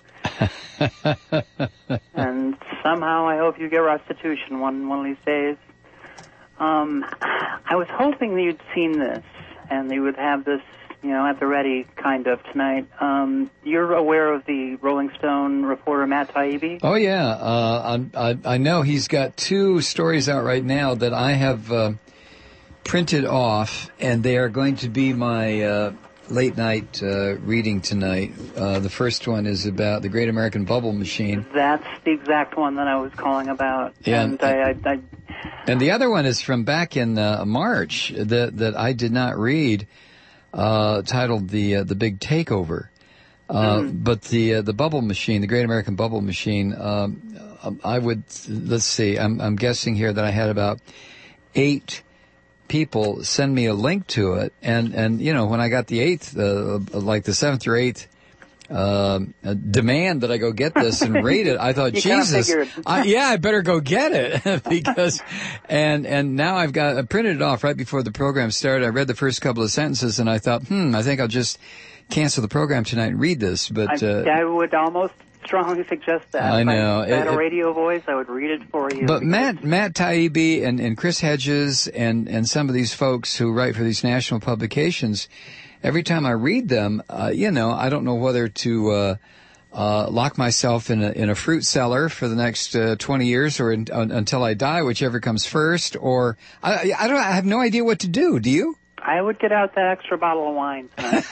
And somehow I hope you get restitution one, one of these days. Um, I was hoping that you'd seen this and they would have this, you know, at the ready kind of tonight. Um, you're aware of the Rolling Stone reporter Matt Taibbi?
Oh, yeah. Uh, I, I, I know he's got two stories out right now that I have uh, printed off, and they are going to be my uh, late night uh, reading tonight. Uh, the first one is about the Great American Bubble Machine.
That's the exact one that I was calling about.
Yeah,
and I, I, I
And the other one is from back in uh, March that that I did not read, uh, titled the uh, the Big Takeover. Uh, mm. But the uh, the Bubble Machine, the Great American Bubble Machine, um, I would let's see. I'm I'm guessing here that I had about eight people send me a link to it, and and you know when I got the eighth, uh, like the seventh or eighth. Um, uh, demand that I go get this and read it. I thought,
you
Jesus,
figured.
I, yeah, I better go get it because, and and now I've got I printed it off right before the program started. I read the first couple of sentences and I thought, hmm, I think I'll just cancel the program tonight and read this. But
I,
uh,
I would almost strongly suggest that.
I know.
If I had
It-
a radio voice, I would read it for you.
But Matt Matt Taibbi and, and Chris Hedges and, and some of these folks who write for these national publications, every time I read them, uh, you know, I don't know whether to uh, uh, lock myself in a in a fruit cellar for the next uh, twenty years or in, un, until I die, whichever comes first. Or I, I don't. I have no idea what to do. Do you?
I would get out that extra bottle of wine tonight.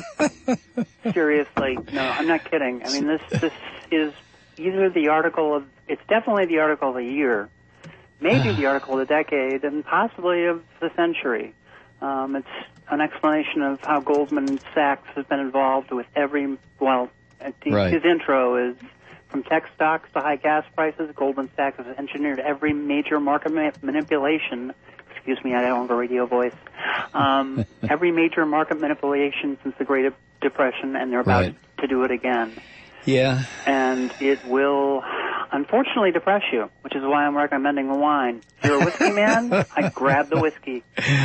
Seriously, no, I'm not kidding. I mean, this this is either the article of. It's definitely the article of the year, maybe the article of the decade, and possibly of the century. Um, it's an explanation of how Goldman Sachs has been involved with every, well, the,
Right.
his intro is from tech stocks to high gas prices. Goldman Sachs has engineered every major market ma- manipulation. Excuse me, I don't have a radio voice. Um, every major market manipulation since the Great Depression, and they're about
Right.
to do it again.
Yeah.
And it will, unfortunately, depress you, which is why I'm recommending the wine. If you're a whiskey man, I grab the whiskey.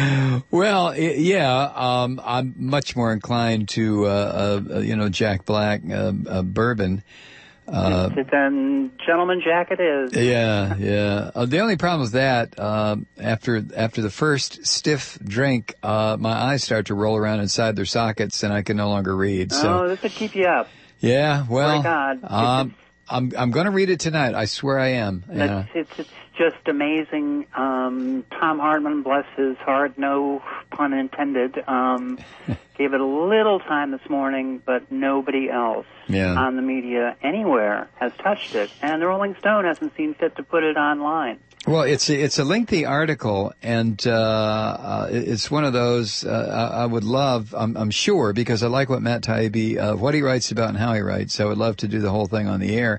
Well, i- yeah, um, I'm much more inclined to, uh, uh, you know, Jack Black uh, uh, bourbon. Uh,
Then Gentleman Jack it is.
yeah, yeah. Uh, the only problem with that, um, after after the first stiff drink, uh, my eyes start to roll around inside their sockets, and I can no longer read. So,
Oh, this would keep you up.
yeah, well,
My God.
um, I'm I'm going to read it tonight. I swear I am. Yeah.
It's, it's, it's just amazing. Um, Tom Hartman, bless his heart, no pun intended, um, gave it a little time this morning, but nobody else
Yeah.
on the media anywhere has touched it. And the Rolling Stone hasn't seen fit to put it online.
Well, it's a, it's a lengthy article, and uh, uh, it's one of those uh, I, I would love. I'm, I'm sure because I like what Matt Taibbi, uh, what he writes about and how he writes. I would love to do the whole thing on the air,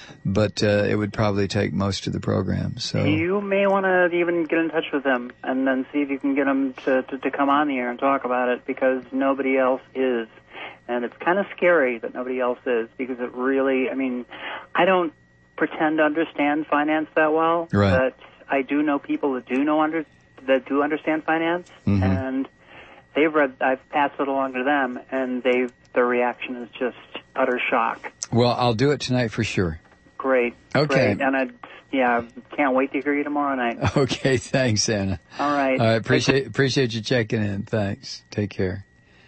but uh, it would probably take most of the program. So
You may want to even get in touch with him and then see if you can get him to, to, to come on the air and talk about it, because nobody else is. And it's kind of scary that nobody else is, because it really, I mean, I don't pretend to understand finance that well,
Right.
but I do know people that do know under that do understand finance,
Mhm.
and they've read. I've passed it along to them, and they've their reaction is just utter shock.
well, I'll do it tonight for sure.
Great,
Okay.
great. And I, yeah, can't wait to hear you tomorrow night.
Okay, thanks, Anna.
All right.
All right, appreciate appreciate you checking in. Thanks. Take care.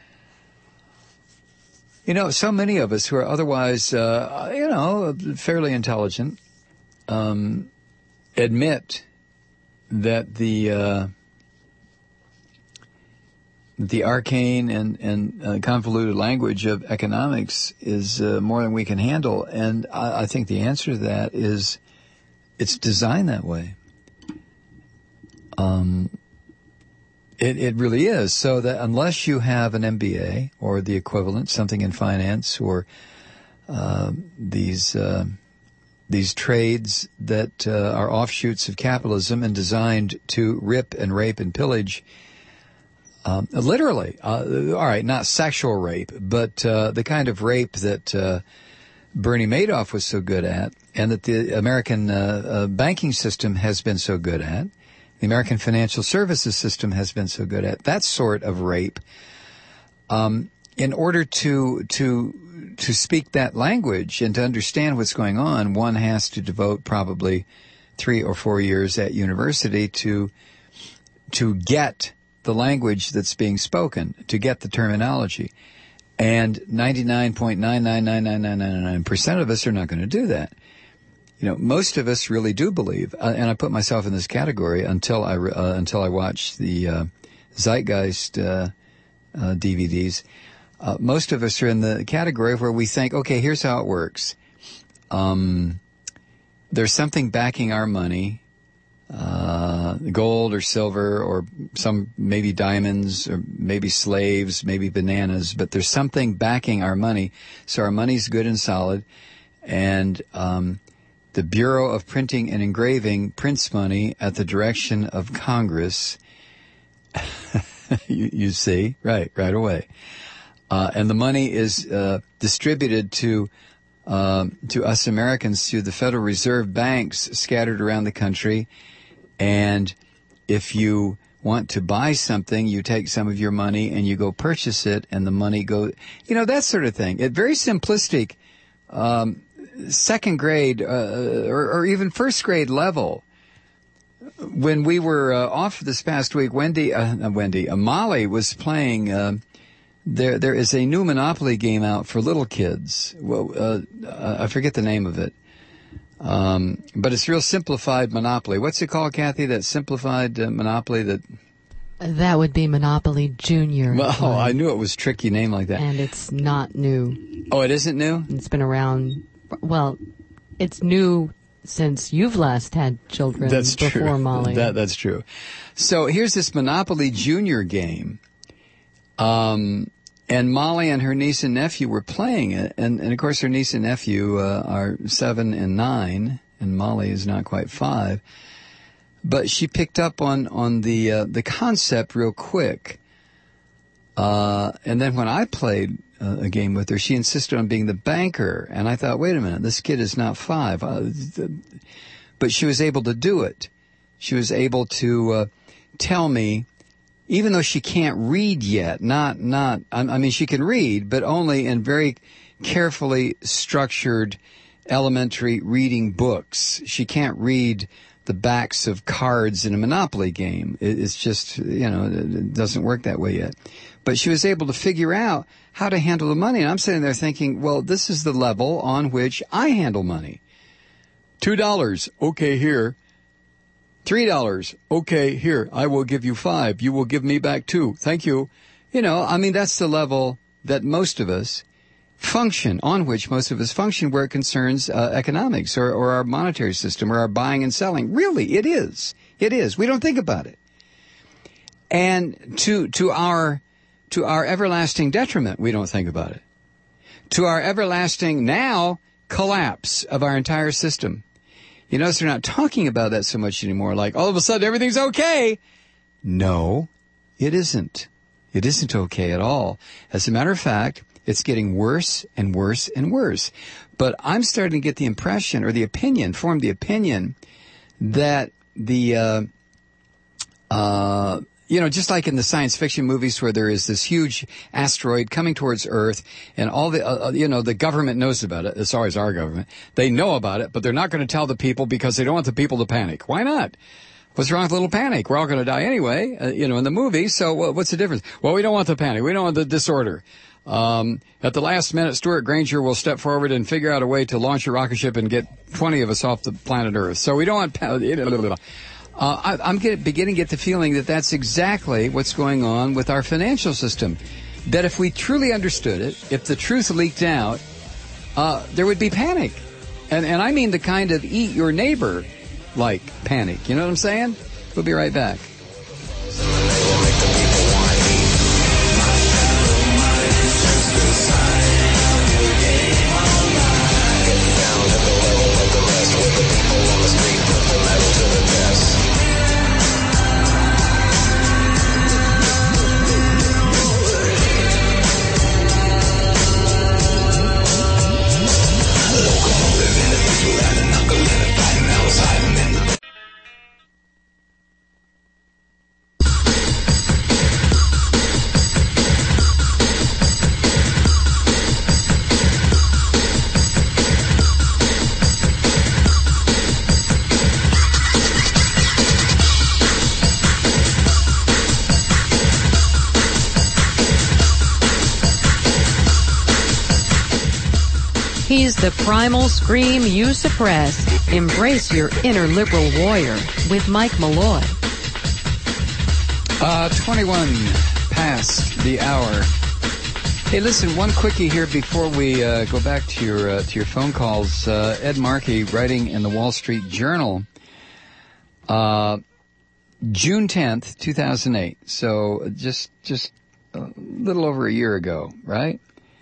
You know, so many of us who are otherwise, uh, you know, fairly intelligent, um, admit that the uh, the arcane and and uh, convoluted language of economics is uh, more than we can handle, and I, I think the answer to that is it's designed that way. Um. It, it really is. So that unless you have an M B A or the equivalent, something in finance or uh, these uh, these trades that uh, are offshoots of capitalism and designed to rip and rape and pillage, Um, literally, uh, all right, not sexual rape, but uh, the kind of rape that uh, Bernie Madoff was so good at, and that the American uh, uh, banking system has been so good at, the American financial services system has been so good at, that sort of rape. Um, in order to to to speak that language and to understand what's going on, one has to devote probably three or four years at university to to get the language that's being spoken, to get the terminology. And ninety-nine point nine nine nine nine nine nine nine percent of us are not going to do that. You know, most of us really do believe, uh, and I put myself in this category until I uh, until I watched the uh, Zeitgeist uh, uh, D V Ds. Uh, most of us are in the category where we think, okay, here's how it works. Um, there's something backing our money, uh, gold or silver or some maybe diamonds or maybe slaves, maybe bananas, but there's something backing our money. So our money's good and solid. And um, the Bureau of Printing and Engraving prints money at the direction of Congress. you, you see, right, right away. Uh, and the money is uh, distributed to uh, to us Americans through the Federal Reserve banks scattered around the country. And if you want to buy something, you take some of your money and you go purchase it, and the money go, you know, that sort of thing. It very simplistic, um, second grade uh, or, or even first grade level. When we were uh, off this past week, Wendy, uh, not Wendy, uh, Molly was playing. Uh, There, there is a new Monopoly game out for little kids. Well, uh, I forget the name of it. Um, but it's real simplified Monopoly. What's it called, Kathy? That simplified uh, Monopoly that...
That would be Monopoly Junior.
Well, oh, I knew it was a tricky name like that.
And it's not new.
Oh, it isn't new?
It's been around, well, it's new since you've last had children.
That's
before
true.
Molly.
That, that's true. So here's this Monopoly Junior game. Um, and Molly and her niece and nephew were playing it. And, and of course, her niece and nephew uh, are seven and nine, and Molly is not quite five. But she picked up on, on the, uh, the concept real quick. Uh, and then when I played uh, a game with her, she insisted on being the banker. And I thought, wait a minute, this kid is not five. Uh, th- but she was able to do it. She was able to uh, tell me, even though she can't read yet, not, not, I mean, she can read, but only in very carefully structured elementary reading books. She can't read the backs of cards in a Monopoly game. It's just, you know, it doesn't work that way yet. But she was able to figure out how to handle the money. And I'm sitting there thinking, well, this is the level on which I handle money. Two dollars. Okay, here. Three dollars. Okay, here, I will give you five. You will give me back two. Thank you. You know, I mean, that's the level that most of us function, on which most of us function where it concerns uh, economics or, or our monetary system or our buying and selling. Really, it is. It is. We don't think about it. And to, to our, to our everlasting detriment, we don't think about it. To our everlasting now collapse of our entire system. You notice they're not talking about that so much anymore, like, all of a sudden everything's okay. No, it isn't. It isn't okay at all. As a matter of fact, it's getting worse and worse and worse. But I'm starting to get the impression, or the opinion, form the opinion, that the, uh, uh, you know, just like in the science fiction movies where there is this huge asteroid coming towards Earth and all the, uh, you know, the government knows about it. It's always our government. They know about it, but they're not going to tell the people because they don't want the people to panic. Why not? What's wrong with a little panic? We're all going to die anyway, uh, you know, in the movie. So uh, what's the difference? Well, we don't want the panic. We don't want the disorder. Um, at the last minute, Stuart Granger will step forward and figure out a way to launch a rocket ship and get twenty of us off the planet Earth. So we don't want panic. Uh, I, I'm get, beginning to get the feeling that that's exactly what's going on with our financial system. That if we truly understood it, if the truth leaked out, uh, there would be panic. And, and I mean the kind of eat your neighbor like panic. You know what I'm saying? We'll be right back.
He's the primal scream you suppress. Embrace your inner liberal warrior with Mike Malloy.
Uh, twenty-one past the hour. Hey, listen, one quickie here before we uh, go back to your uh, to your phone calls. Uh, Ed Markey, writing in the Wall Street Journal, uh, June tenth, two thousand eight. So just just a little over a year ago, right?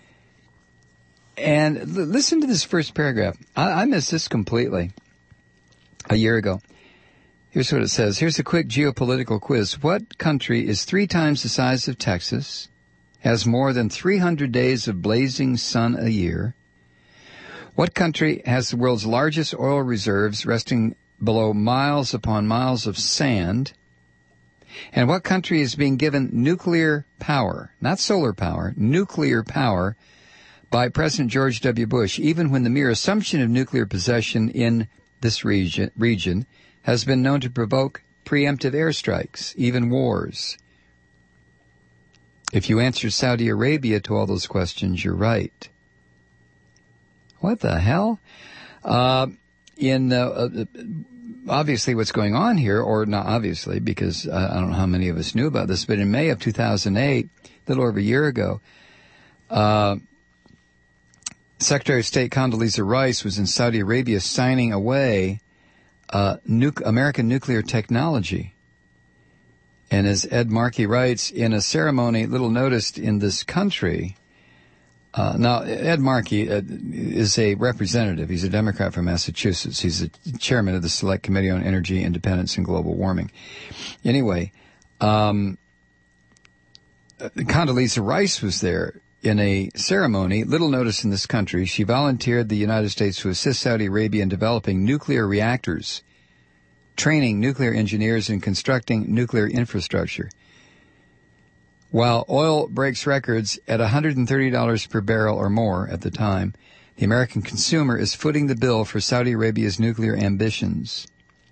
And l- listen to this first paragraph. I-, I missed this completely a year ago. Here's what it says. Here's a quick geopolitical quiz. What country is three times the size of Texas, has more than three hundred days of blazing sun a year? What country has the world's largest oil reserves resting below miles upon miles of sand? And what country is being given nuclear power, not solar power, nuclear power by President George W. Bush, even when the mere assumption of nuclear possession in this region, region has been known to provoke preemptive airstrikes, even wars? If you answer Saudi Arabia to all those questions, you're right. What the hell? Uh, in uh, uh, obviously what's going on here, or not obviously, because uh, I don't know how many of us knew about this, but in May of two thousand eight, a little over a year ago, uh, Secretary of State Condoleezza Rice was in Saudi Arabia signing away uh, nu- American nuclear technology. And as Ed Markey writes, in a ceremony little noticed in this country, uh, now Ed Markey uh, is a representative. He's a Democrat from Massachusetts. He's the chairman of the Select Committee on Energy Independence and Global Warming. Anyway, um, Condoleezza Rice was there in a ceremony little noticed in this country. She volunteered the United States to assist Saudi Arabia in developing nuclear reactors, training nuclear engineers, and constructing nuclear infrastructure. While oil breaks records at one hundred thirty dollars per barrel or more at the time, the American consumer is footing the bill for Saudi Arabia's nuclear ambitions.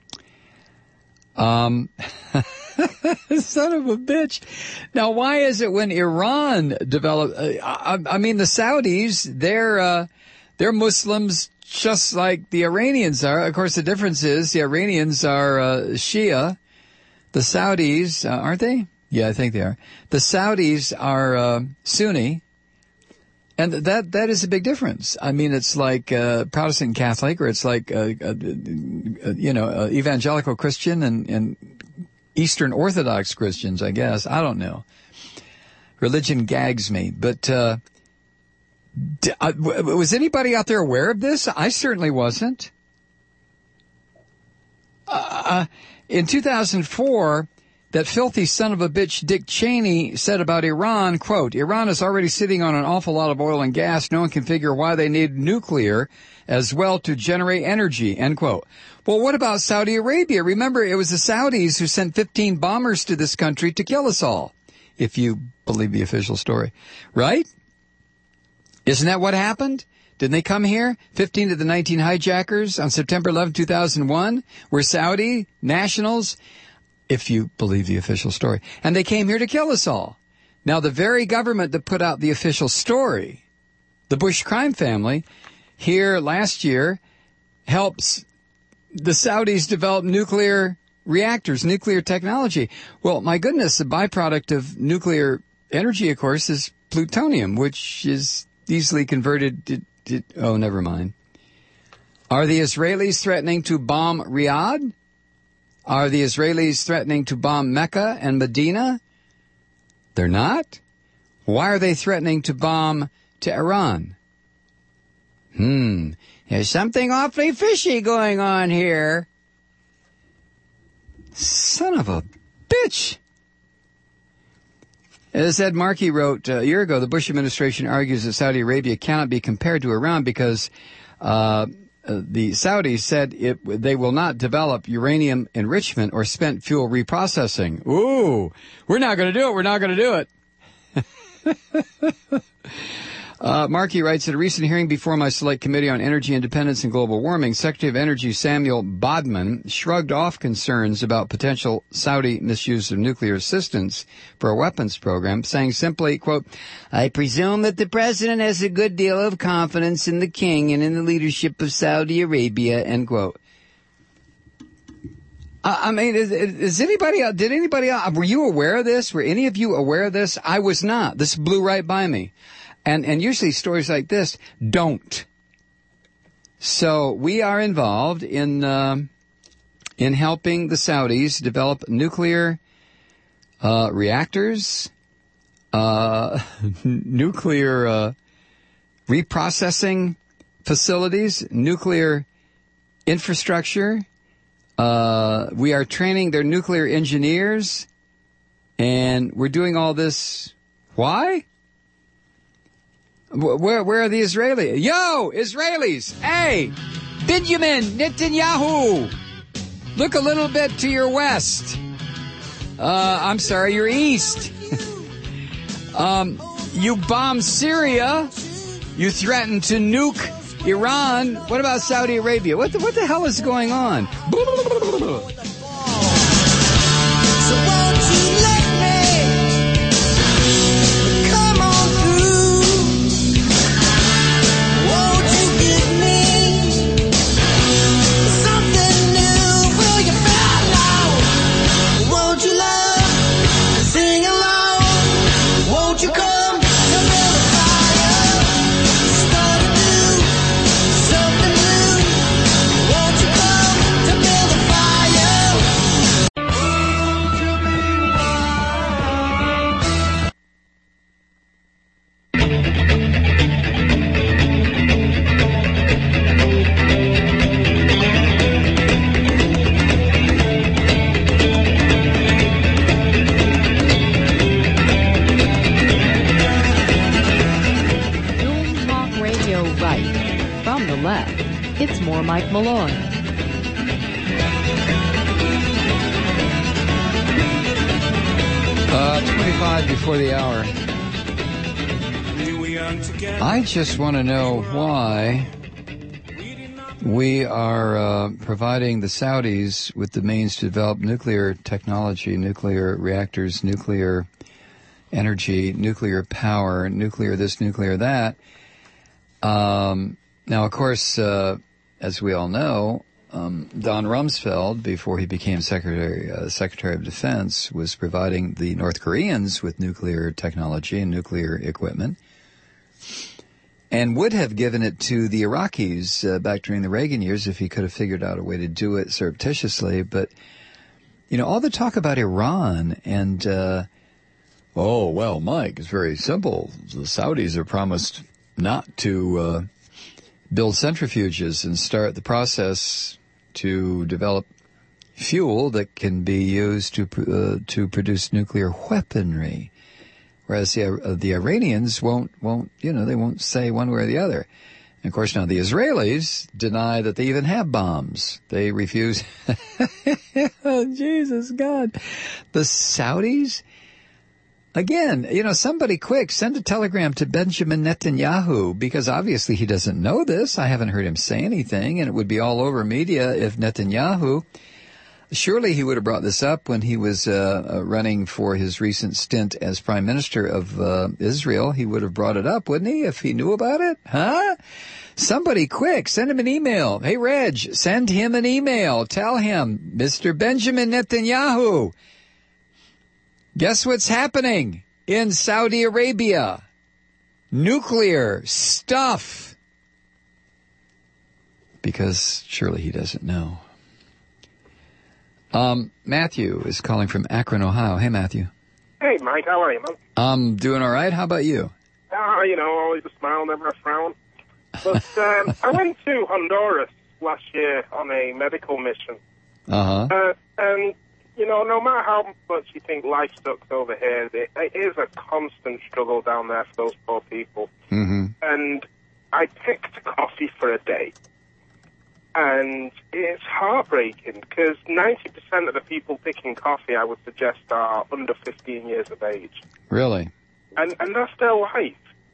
Um, son of a bitch. Now, why is it when Iran developed, uh, I, I mean, the Saudis, they're, uh, they're Muslims just like the Iranians are. Of course, the difference is the Iranians are uh, Shia. The Saudis, uh, aren't they? Yeah, I think they are. The Saudis are uh, Sunni. And that that is a big difference. I mean, it's like uh, Protestant Catholic, or it's like, uh, uh, you know, uh, evangelical Christian and, and Eastern Orthodox Christians, I guess. I don't know. Religion gags me. But uh, d- I, w- was anybody out there aware of this? I certainly wasn't. Uh, in two thousand four... that filthy son of a bitch Dick Cheney said about Iran, quote, Iran is already sitting on an awful lot of oil and gas. No one can figure why they need nuclear as well to generate energy, end quote. Well, what about Saudi Arabia? Remember, it was the Saudis who sent fifteen bombers to this country to kill us all, if you believe the official story, right? Isn't that what happened? Didn't they come here? fifteen of the nineteen hijackers on September eleventh, two thousand one were Saudi nationals, if you believe the official story. And they came here to kill us all. Now, the very government that put out the official story, the Bush crime family, here last year helps the Saudis develop nuclear reactors, nuclear technology. Well, my goodness, the byproduct of nuclear energy, of course, is plutonium, which is easily converted to, to oh, never mind. Are the Israelis threatening to bomb Riyadh? Are the Israelis threatening to bomb Mecca and Medina? They're not. Why are they threatening to bomb Tehran? Hmm. There's something awfully fishy going on here. Son of a bitch. As Ed Markey wrote a year ago, the Bush administration argues that Saudi Arabia cannot be compared to Iran because uh, the Saudis said it, they will not develop uranium enrichment or spent fuel reprocessing. Ooh, we're not going to do it. We're not going to do it. Uh, Markey writes, at a recent hearing before my Select Committee on Energy Independence and Global Warming, Secretary of Energy Samuel Bodman shrugged off concerns about potential Saudi misuse of nuclear assistance for a weapons program, saying simply, quote, I presume that the president has a good deal of confidence in the king and in the leadership of Saudi Arabia, end quote. I mean, is, is anybody, did anybody, were you aware of this? Were any of you aware of this? I was not. This blew right by me. And, and usually stories like this don't. So we are involved in, uh, in helping the Saudis develop nuclear, uh, reactors, uh, nuclear, uh, reprocessing facilities, nuclear infrastructure. Uh, we are training their nuclear engineers, and we're doing all this. Why? Where, where are the Israelis? Yo, Israelis! Hey, Benjamin Netanyahu! Look a little bit to your west. Uh, I'm sorry, your east. um, you bombed Syria. You threatened to nuke Iran. What about Saudi Arabia? What the, what the hell is going on?
It's more Mike Malloy.
Uh, twenty-five before the hour. I just want to know why we are uh, providing the Saudis with the means to develop nuclear technology, nuclear reactors, nuclear energy, nuclear power, nuclear this, nuclear that. Um, now, of course, uh, as we all know, um, Don Rumsfeld, before he became Secretary uh, Secretary of Defense, was providing the North Koreans with nuclear technology and nuclear equipment, and would have given it to the Iraqis uh, back during the Reagan years if he could have figured out a way to do it surreptitiously. But, you know, all the talk about Iran and, uh, oh, well, Mike, it's very simple. The Saudis are promised not to uh, build centrifuges and start the process to develop fuel that can be used to uh, to produce nuclear weaponry, whereas the uh, the Iranians won't won't you know they won't say one way or the other. And of course, now the Israelis deny that they even have bombs. They refuse. Oh, Jesus God, the Saudis. Again, you know, somebody quick, send a telegram to Benjamin Netanyahu, because obviously he doesn't know this. I haven't heard him say anything, and it would be all over media if Netanyahu, surely he would have brought this up when he was uh, running for his recent stint as Prime Minister of uh, Israel. He would have brought it up, wouldn't he, if he knew about it? Huh? Somebody quick, send him an email. Hey, Reg, send him an email. Tell him, Mister Benjamin Netanyahu, guess what's happening in Saudi Arabia? Nuclear stuff. Because surely he doesn't know. Um, Matthew is calling from Akron, Ohio. Hey, Matthew.
Hey, Mike. How are you, man?
I'm doing all right. How about you?
Uh, you know, always a smile, never a frown. But um, I went to Honduras last year on a medical mission.
Uh-huh.
Uh, and... You know, no matter how much you think life sucks over here, it, it is a constant struggle down there for those poor people.
Mm-hmm.
And I picked coffee for a day. And it's heartbreaking because ninety percent of the people picking coffee, I would suggest, are under fifteen years of age.
Really?
And and that's their life.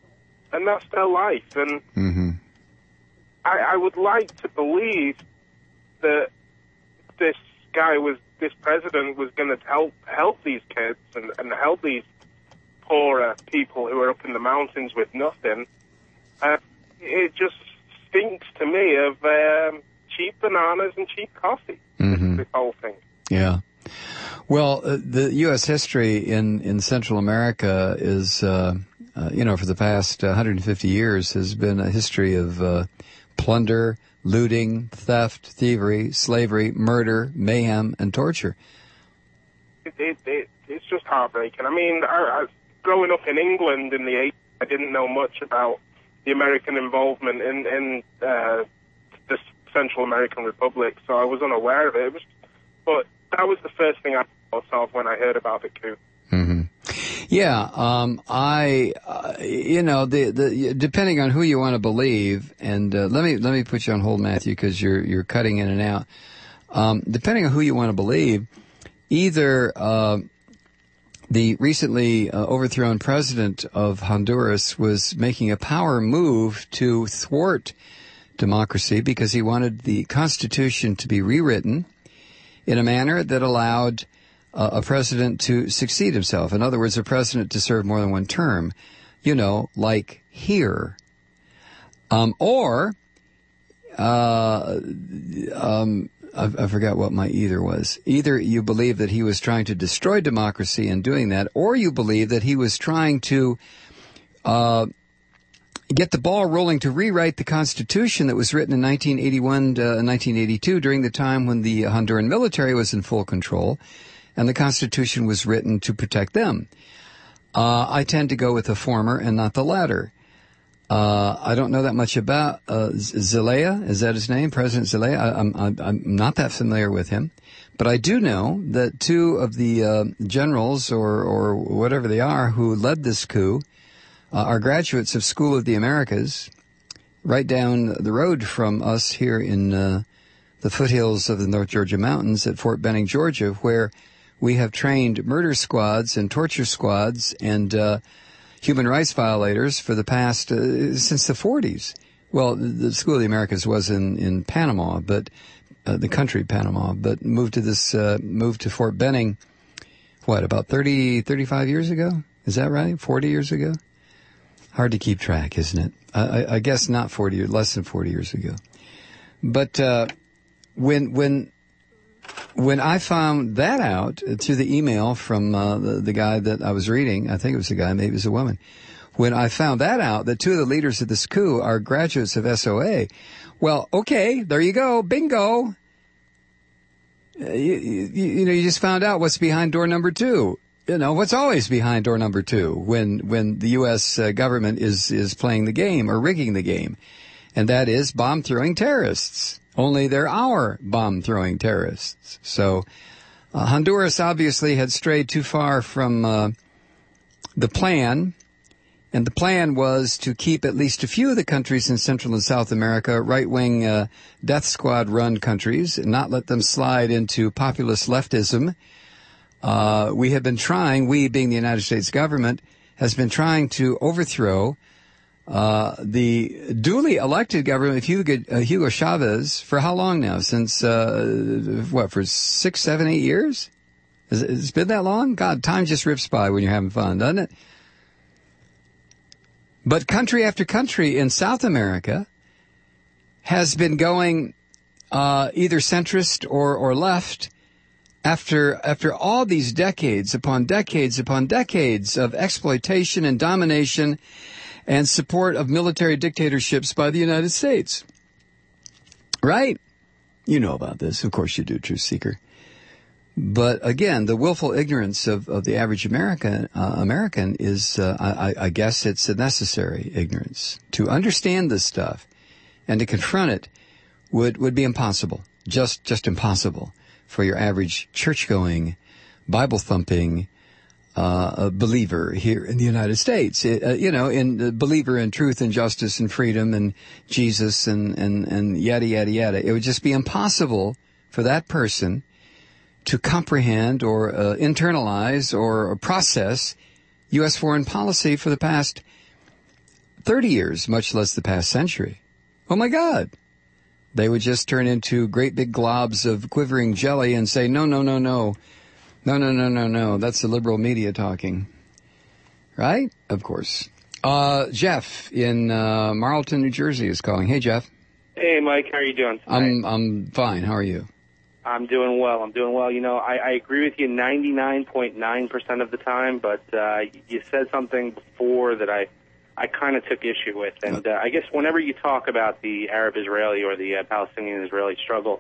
and that's their life. And
Mm-hmm.
I, I would like to believe that this guy was, this president was going to help help these kids and, and help these poorer people who are up in the mountains with nothing. Uh, it just stinks to me of um, cheap bananas and cheap coffee.
Mm-hmm.
This whole thing.
Yeah. Well, uh, the U S history in, in Central America is, uh, uh, you know, for the past uh, one hundred fifty years has been a history of uh, plunder, looting, theft, thievery, slavery, murder, mayhem, and torture.
It, it, it, it's just heartbreaking. I mean, I, I, growing up in England in the eighties, I didn't know much about the American involvement in, in uh, the Central American Republic, so I was unaware of it. It was, but that was the first thing I thought of when I heard about the coup.
Mm-hmm. Yeah, um, I, uh, you know, the, the, depending on who you want to believe, and, uh, let me, let me put you on hold, Matthew, because you're, you're cutting in and out. Um, depending on who you want to believe, either, uh, the recently uh, overthrown president of Honduras was making a power move to thwart democracy because he wanted the Constitution to be rewritten in a manner that allowed uh, a president to succeed himself. In other words, a president to serve more than one term, you know, like here. Um, or, uh, um, I, I forgot what my either was. Either you believe that he was trying to destroy democracy in doing that, or you believe that he was trying to uh, get the ball rolling to rewrite the Constitution that was written in nineteen eighty-one to nineteen eighty-two during the time when the Honduran military was in full control, and the Constitution was written to protect them. Uh, I tend to go with the former and not the latter. Uh, I don't know that much about uh, Zelaya. Is that his name? President Zelaya? I, I'm, I'm, I'm not that familiar with him. But I do know that two of the uh, generals, or, or whatever they are, who led this coup uh, are graduates of School of the Americas, right down the road from us here in uh, the foothills of the North Georgia mountains at Fort Benning, Georgia, where we have trained murder squads and torture squads and uh human rights violators for the past, uh, since the forties. Well, the School of the Americas was in, in Panama, but, uh, the country Panama, but moved to this, uh, moved to Fort Benning, what, about thirty, thirty-five years ago? Is that right? forty years ago? Hard to keep track, isn't it? I, I, I guess not forty, less than forty years ago. But, uh, when, when, When I found that out through the email from uh, the, the guy that I was reading, I think it was a guy, maybe it was a woman, when I found that out, that two of the leaders of this coup are graduates of S O A, well, okay, there you go, bingo. Uh, you, you, you know, you just found out what's behind door number two. You know, what's always behind door number two when, when the U S uh, government is, is playing the game or rigging the game. And that is bomb-throwing terrorists. Only they're our bomb-throwing terrorists. So uh, Honduras obviously had strayed too far from uh, the plan, and the plan was to keep at least a few of the countries in Central and South America right-wing uh, death squad-run countries and not let them slide into populist leftism. Uh, we have been trying, we being the United States government, has been trying to overthrow Uh, the duly elected government of Hugo, uh, Hugo Chavez for how long now? Since, uh, what, for six, seven, eight years? Has it, it's been that long? God, time just rips by when you're having fun, doesn't it? But country after country in South America has been going, uh, either centrist or, or left after, after all these decades upon decades upon decades of exploitation and domination and support of military dictatorships by the United States. Right? You know about this. Of course you do, Truth Seeker. But again, the willful ignorance of, of the average American, uh, American is, uh, I, I guess it's a necessary ignorance. To understand this stuff and to confront it would, would be impossible. Just, just impossible for your average church-going, Bible-thumping, Uh, a believer here in the United States, it, uh, you know, in the believer in truth and justice and freedom and Jesus and, and, and yada, yada, yada. It would just be impossible for that person to comprehend or uh, internalize or, or process U S foreign policy for the past thirty years, much less the past century. Oh, my God. They would just turn into great big globs of quivering jelly and say, no, no, no, no. No, no, no, no, no. That's the liberal media talking. Right? Of course. Uh, Jeff in uh, Marlton, New Jersey is calling. Hey, Jeff.
Hey, Mike. How are you doing tonight?
I'm I'm fine. How are you?
I'm doing well. I'm doing well. You know, I, I agree with you ninety-nine point nine percent of the time, but uh, you said something before that I, I kind of took issue with. And uh, I guess whenever you talk about the Arab-Israeli or the uh, Palestinian-Israeli struggle,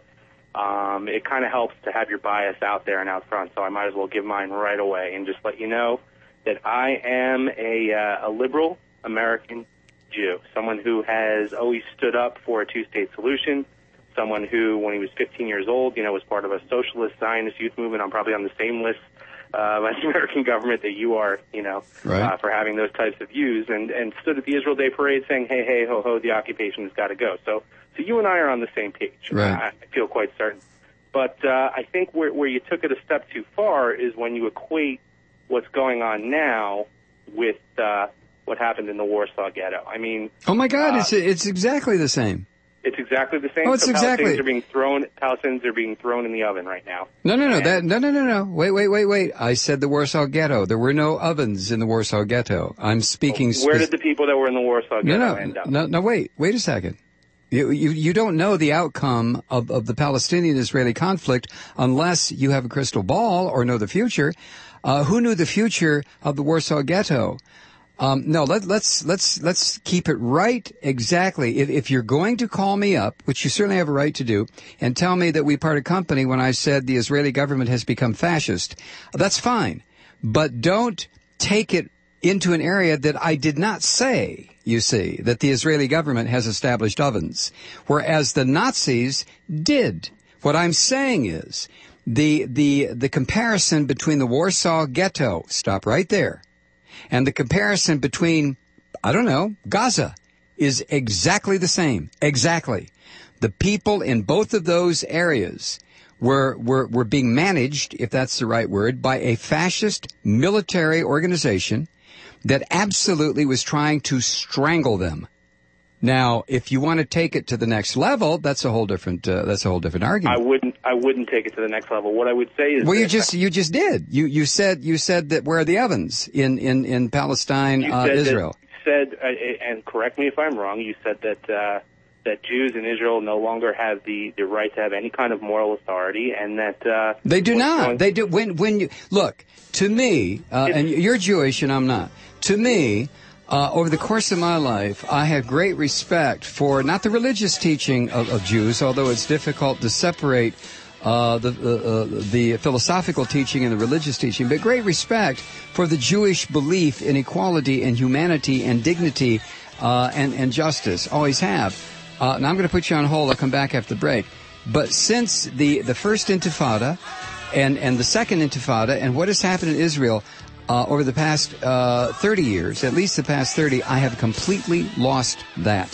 um, it kind of helps to have your bias out there and out front. So I might as well give mine right away and just let you know that I am a, uh, a liberal American Jew, someone who has always stood up for a two-state solution, someone who, when he was fifteen years old, you know, was part of a socialist Zionist youth movement. I'm probably on the same list uh, as the American government that you are, you know,
right.
uh, for having those types of views, and, and stood at the Israel Day parade saying, hey, hey, ho, ho, the occupation has got to go. So, so you and I are on the same page.
Right.
I, I feel quite certain. But uh, I think where, where you took it a step too far is when you equate what's going on now with uh, what happened in the Warsaw Ghetto. I mean,
Oh, my God.
uh,
It's it's exactly the same.
it's exactly the same.
Oh, it's
so
exactly-
Palestinians are being thrown. Palestinians are being thrown in the oven right now.
No, no, no. That no, no, no, no. Wait, wait, wait, wait. I said the Warsaw Ghetto. There were no ovens in the Warsaw Ghetto. I'm speaking.
Where
spe-
did the people that were in the Warsaw Ghetto
no,
end
no,
up?
no, no. Wait, wait a second. You, you, you don't know the outcome of, of the Palestinian-Israeli conflict unless you have a crystal ball or know the future. Uh, who knew the future of the Warsaw Ghetto? Um, no, let, let's let's let's keep it right exactly. If, if you're going to call me up, which you certainly have a right to do, and tell me that we parted company when I said the Israeli government has become fascist, that's fine. But don't take it into an area that I did not say, you see, that the Israeli government has established ovens, whereas the Nazis did. What I'm saying is the the the comparison between the Warsaw Ghetto, stop right there, and the comparison between, I don't know, Gaza is exactly the same. Exactly. The people in both of those areas were, were, were being managed, if that's the right word, by a fascist military organization that absolutely was trying to strangle them. Now, if you want to take it to the next level, that's a whole different, uh, that's a whole different argument.
I wouldn't. I wouldn't take it to the next level. What I would say is,
Well, you
this.
just you just did. You you said you said that where are the ovens in in in Palestine,
You
uh,
said
Israel?
That, said, uh, and correct me if I'm wrong. You said that uh, that Jews in Israel no longer have the, the right to have any kind of moral authority, and that uh,
They do
what's
not.
going-
They do. When when you look to me, uh, and you're Jewish and I'm not. To me, uh, over the course of my life, I have great respect for not the religious teaching of, of Jews, although it's difficult to separate uh, the uh, uh, the philosophical teaching and the religious teaching, but great respect for the Jewish belief in equality and humanity and dignity uh, and and justice. Always have. Uh, now I'm going to put you on hold. I'll come back after the break. But since the the first Intifada and and the second Intifada and what has happened in Israel uh, over the past uh, thirty years, at least the past thirty, I have completely lost that.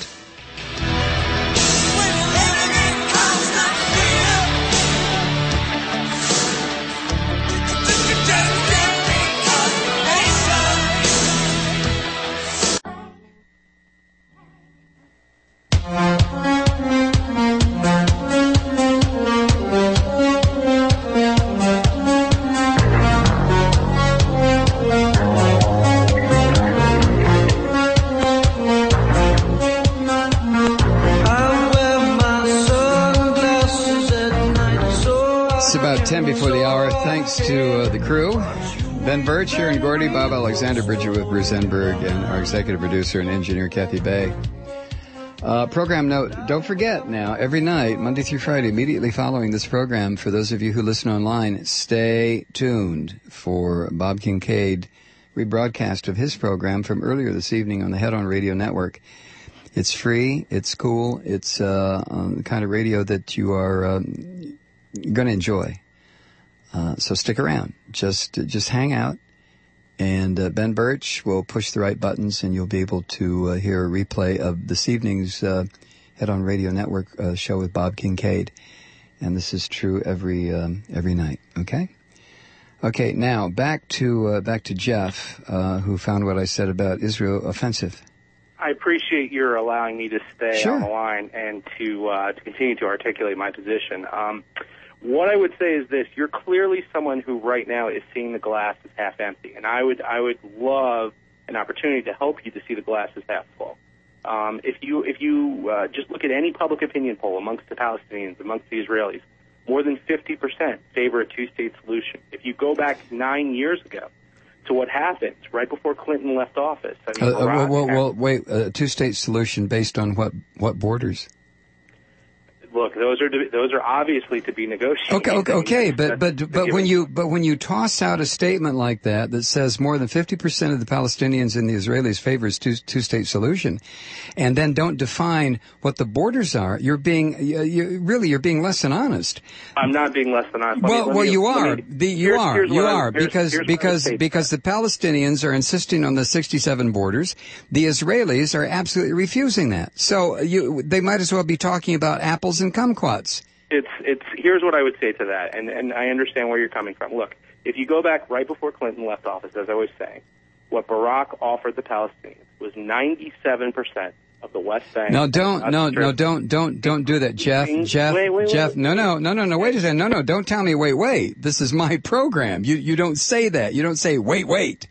It's about ten before the hour. Thanks to uh, the crew. Ben Birch, Sharon Gordy, Bob Alexander, Bridget with Bruce Enberg, and our executive producer and engineer, Kathy Bay. Uh, program note, don't forget now, every night, Monday through Friday, immediately following this program, for those of you who listen online, stay tuned for Bob Kincaid rebroadcast of his program from earlier this evening on the Head On Radio Network. It's free, it's cool, it's uh, on the kind of radio that you are um, going to enjoy. Uh, so stick around. Just just hang out, and uh, Ben Birch will push the right buttons, and you'll be able to uh, hear a replay of this evening's uh, Head On Radio Network uh, show with Bob Kincaid. And this is true every um, every night. Okay. Okay. Now back to uh, back to Jeff, uh, who found what I said about Israel offensive.
I appreciate your allowing me to stay
Sure.
on the line and to uh, to continue to articulate my position. Um, what I would say is this: you're clearly someone who right now is seeing the glass as half empty, and I would I would love an opportunity to help you to see the glass as half full. Um, if you if you uh, just look at any public opinion poll amongst the Palestinians, amongst the Israelis, more than fifty percent favor a two-state solution. If you go back nine years ago to what happened right before Clinton left office, I mean,
Uh, uh, well,
Barack
well,
had-
well, wait, a two-state solution based on what, what borders?
look, those are to, those are obviously to be negotiated.
Okay, okay, okay, but
That's-
but but when you but when you toss out a statement like that that says more than fifty percent of the Palestinians and the Israelis favors two two state solution, and then don't define what the borders are, you're being you, you, really you're being less than honest.
I'm not being less than honest. Let me-
Well,
let
well,
me-
you
let
are.
me-
The, you
here's-
are.
here's
You
what I-
are
here's-
because
here's what I
because
say.
because the Palestinians are insisting on the sixty-seven borders. The Israelis are absolutely refusing that. So you, they might as well be talking about apples and kumquats.
It's it's here's what I would say to that, and and I understand where you're coming from. Look, if you go back right before Clinton left office, as I was saying, what Barack offered the Palestinians was ninety-seven percent of the West Bank.
No, don't, no,
Strip.
no, don't, don't, don't do that, Jeff. Jeff,
Wait, wait,
Jeff.
wait.
No, no, no, no, no. Wait a second. No, no. Don't tell me. Wait, wait. This is my program. You, you don't say that. You don't say wait, wait.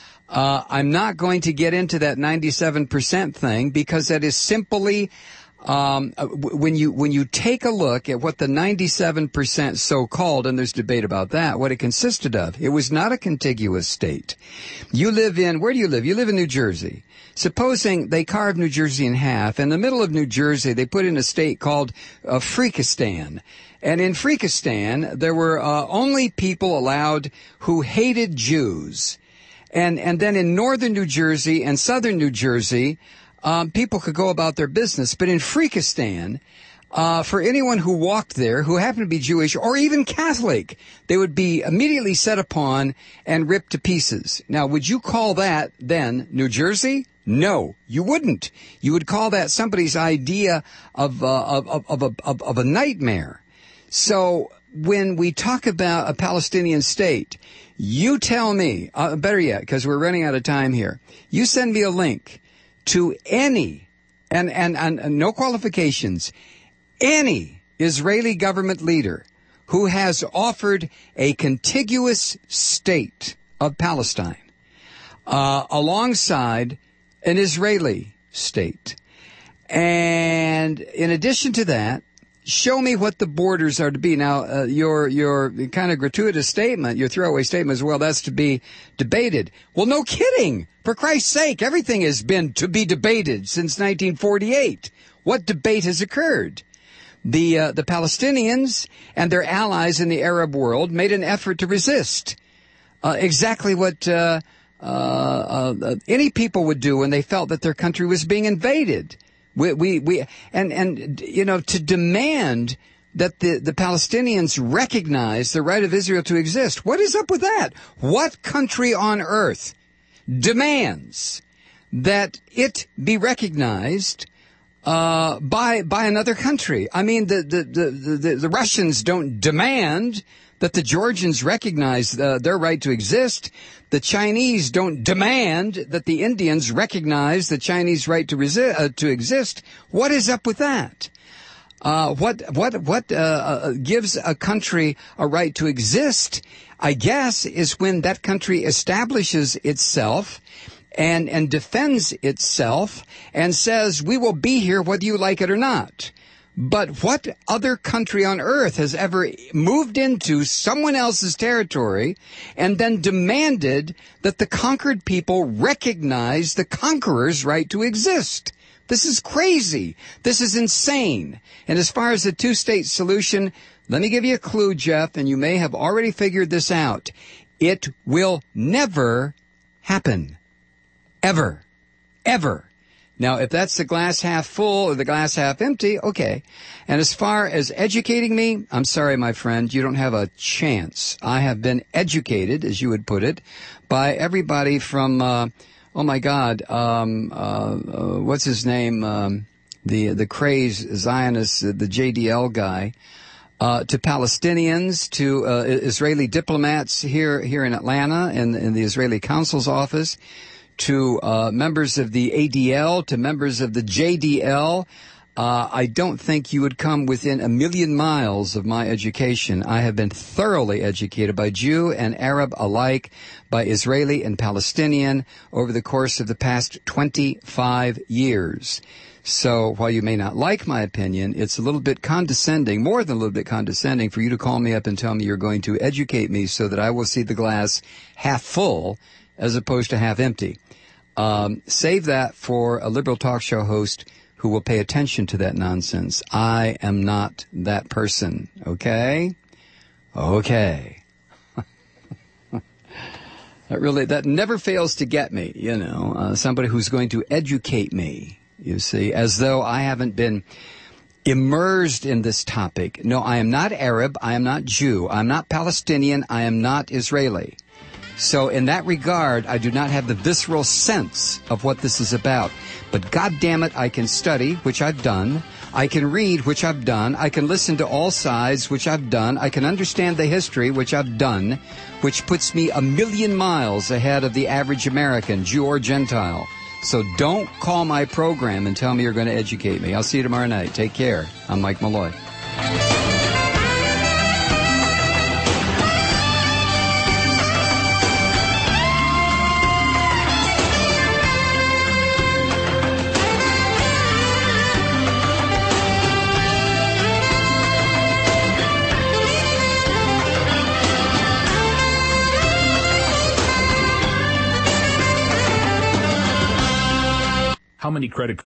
Uh, I'm not going to get into that ninety-seven percent thing because that is simply. Um, uh, w- when you when you take a look at what the ninety-seven percent so-called, and there's debate about that, what it consisted of, it was not a contiguous state. You live in, where do you live? You live in New Jersey. Supposing they carved New Jersey in half, in the middle of New Jersey, they put in a state called uh, Freakistan. And in Freakistan, there were uh, only people allowed who hated Jews. And and then in northern New Jersey and southern New Jersey, Um, people could go about their business. But in Freakistan, uh, for anyone who walked there, who happened to be Jewish or even Catholic, they would be immediately set upon and ripped to pieces. Now, would you call that then New Jersey? No, you wouldn't. You would call that somebody's idea of, uh, of, of, of, a, of, of a nightmare. So when we talk about a Palestinian state, you tell me, uh, better yet, because we're running out of time here, you send me a link to any, and, and, and no qualifications, any Israeli government leader who has offered a contiguous state of Palestine uh, alongside an Israeli state. And in addition to that, show me what the borders are to be. Now, uh, your your kind of gratuitous statement, your throwaway statement as well, that's to be debated. Well, no kidding. For Christ's sake, everything has been to be debated since nineteen forty-eight. What debate has occurred? The uh, the Palestinians and their allies in the Arab world made an effort to resist. Uh, exactly what uh, uh, uh, any people would do when they felt that their country was being invaded. We, we, we, and, and, you know, to demand that the, the Palestinians recognize the right of Israel to exist. What is up with that? What country on earth demands that it be recognized, uh, by, by another country? I mean, the, the, the, the, the Russians don't demand that the Georgians recognize uh, their right to exist. The Chinese don't demand that the Indians recognize the Chinese right to resi- uh, to exist. What is up with that? Uh, what what what uh, uh, gives a country a right to exist? I guess is when that country establishes itself and and defends itself and says, we will be here whether you like it or not. But what other country on earth has ever moved into someone else's territory and then demanded that the conquered people recognize the conqueror's right to exist? This is crazy. This is insane. And as far as the two-state solution, let me give you a clue, Jeff, and you may have already figured this out. It will never happen. Ever. Ever. Now, if that's the glass half full or the glass half empty, okay. And as far as educating me, I'm sorry, my friend, you don't have a chance. I have been educated, as you would put it, by everybody from, uh, oh my God, um, uh, uh, what's his name, um, the the crazed Zionist, uh, the J D L guy, uh, to Palestinians, to uh, Israeli diplomats here here in Atlanta, in, in the Israeli consul's office, to uh, members of the A D L, to members of the J D L. Uh, I don't think you would come within a million miles of my education. I have been thoroughly educated by Jew and Arab alike, by Israeli and Palestinian over the course of the past twenty-five years. So while you may not like my opinion, it's a little bit condescending, more than a little bit condescending, for you to call me up and tell me you're going to educate me so that I will see the glass half full as opposed to half empty. Um, save that for a liberal talk show host who will pay attention to that nonsense. I am not that person, okay? Okay. That really, that never fails to get me, you know, uh, somebody who's going to educate me, you see, as though I haven't been immersed in this topic. No, I am not Arab, I am not Jew, I'm not Palestinian, I am not Israeli. So in that regard, I do not have the visceral sense of what this is about. But God damn it, I can study, which I've done. I can read, which I've done. I can listen to all sides, which I've done. I can understand the history, which I've done, which puts me a million miles ahead of the average American, Jew or Gentile. So don't call my program and tell me you're going to educate me. I'll see you tomorrow night. Take care. I'm Mike Malloy.
How many credit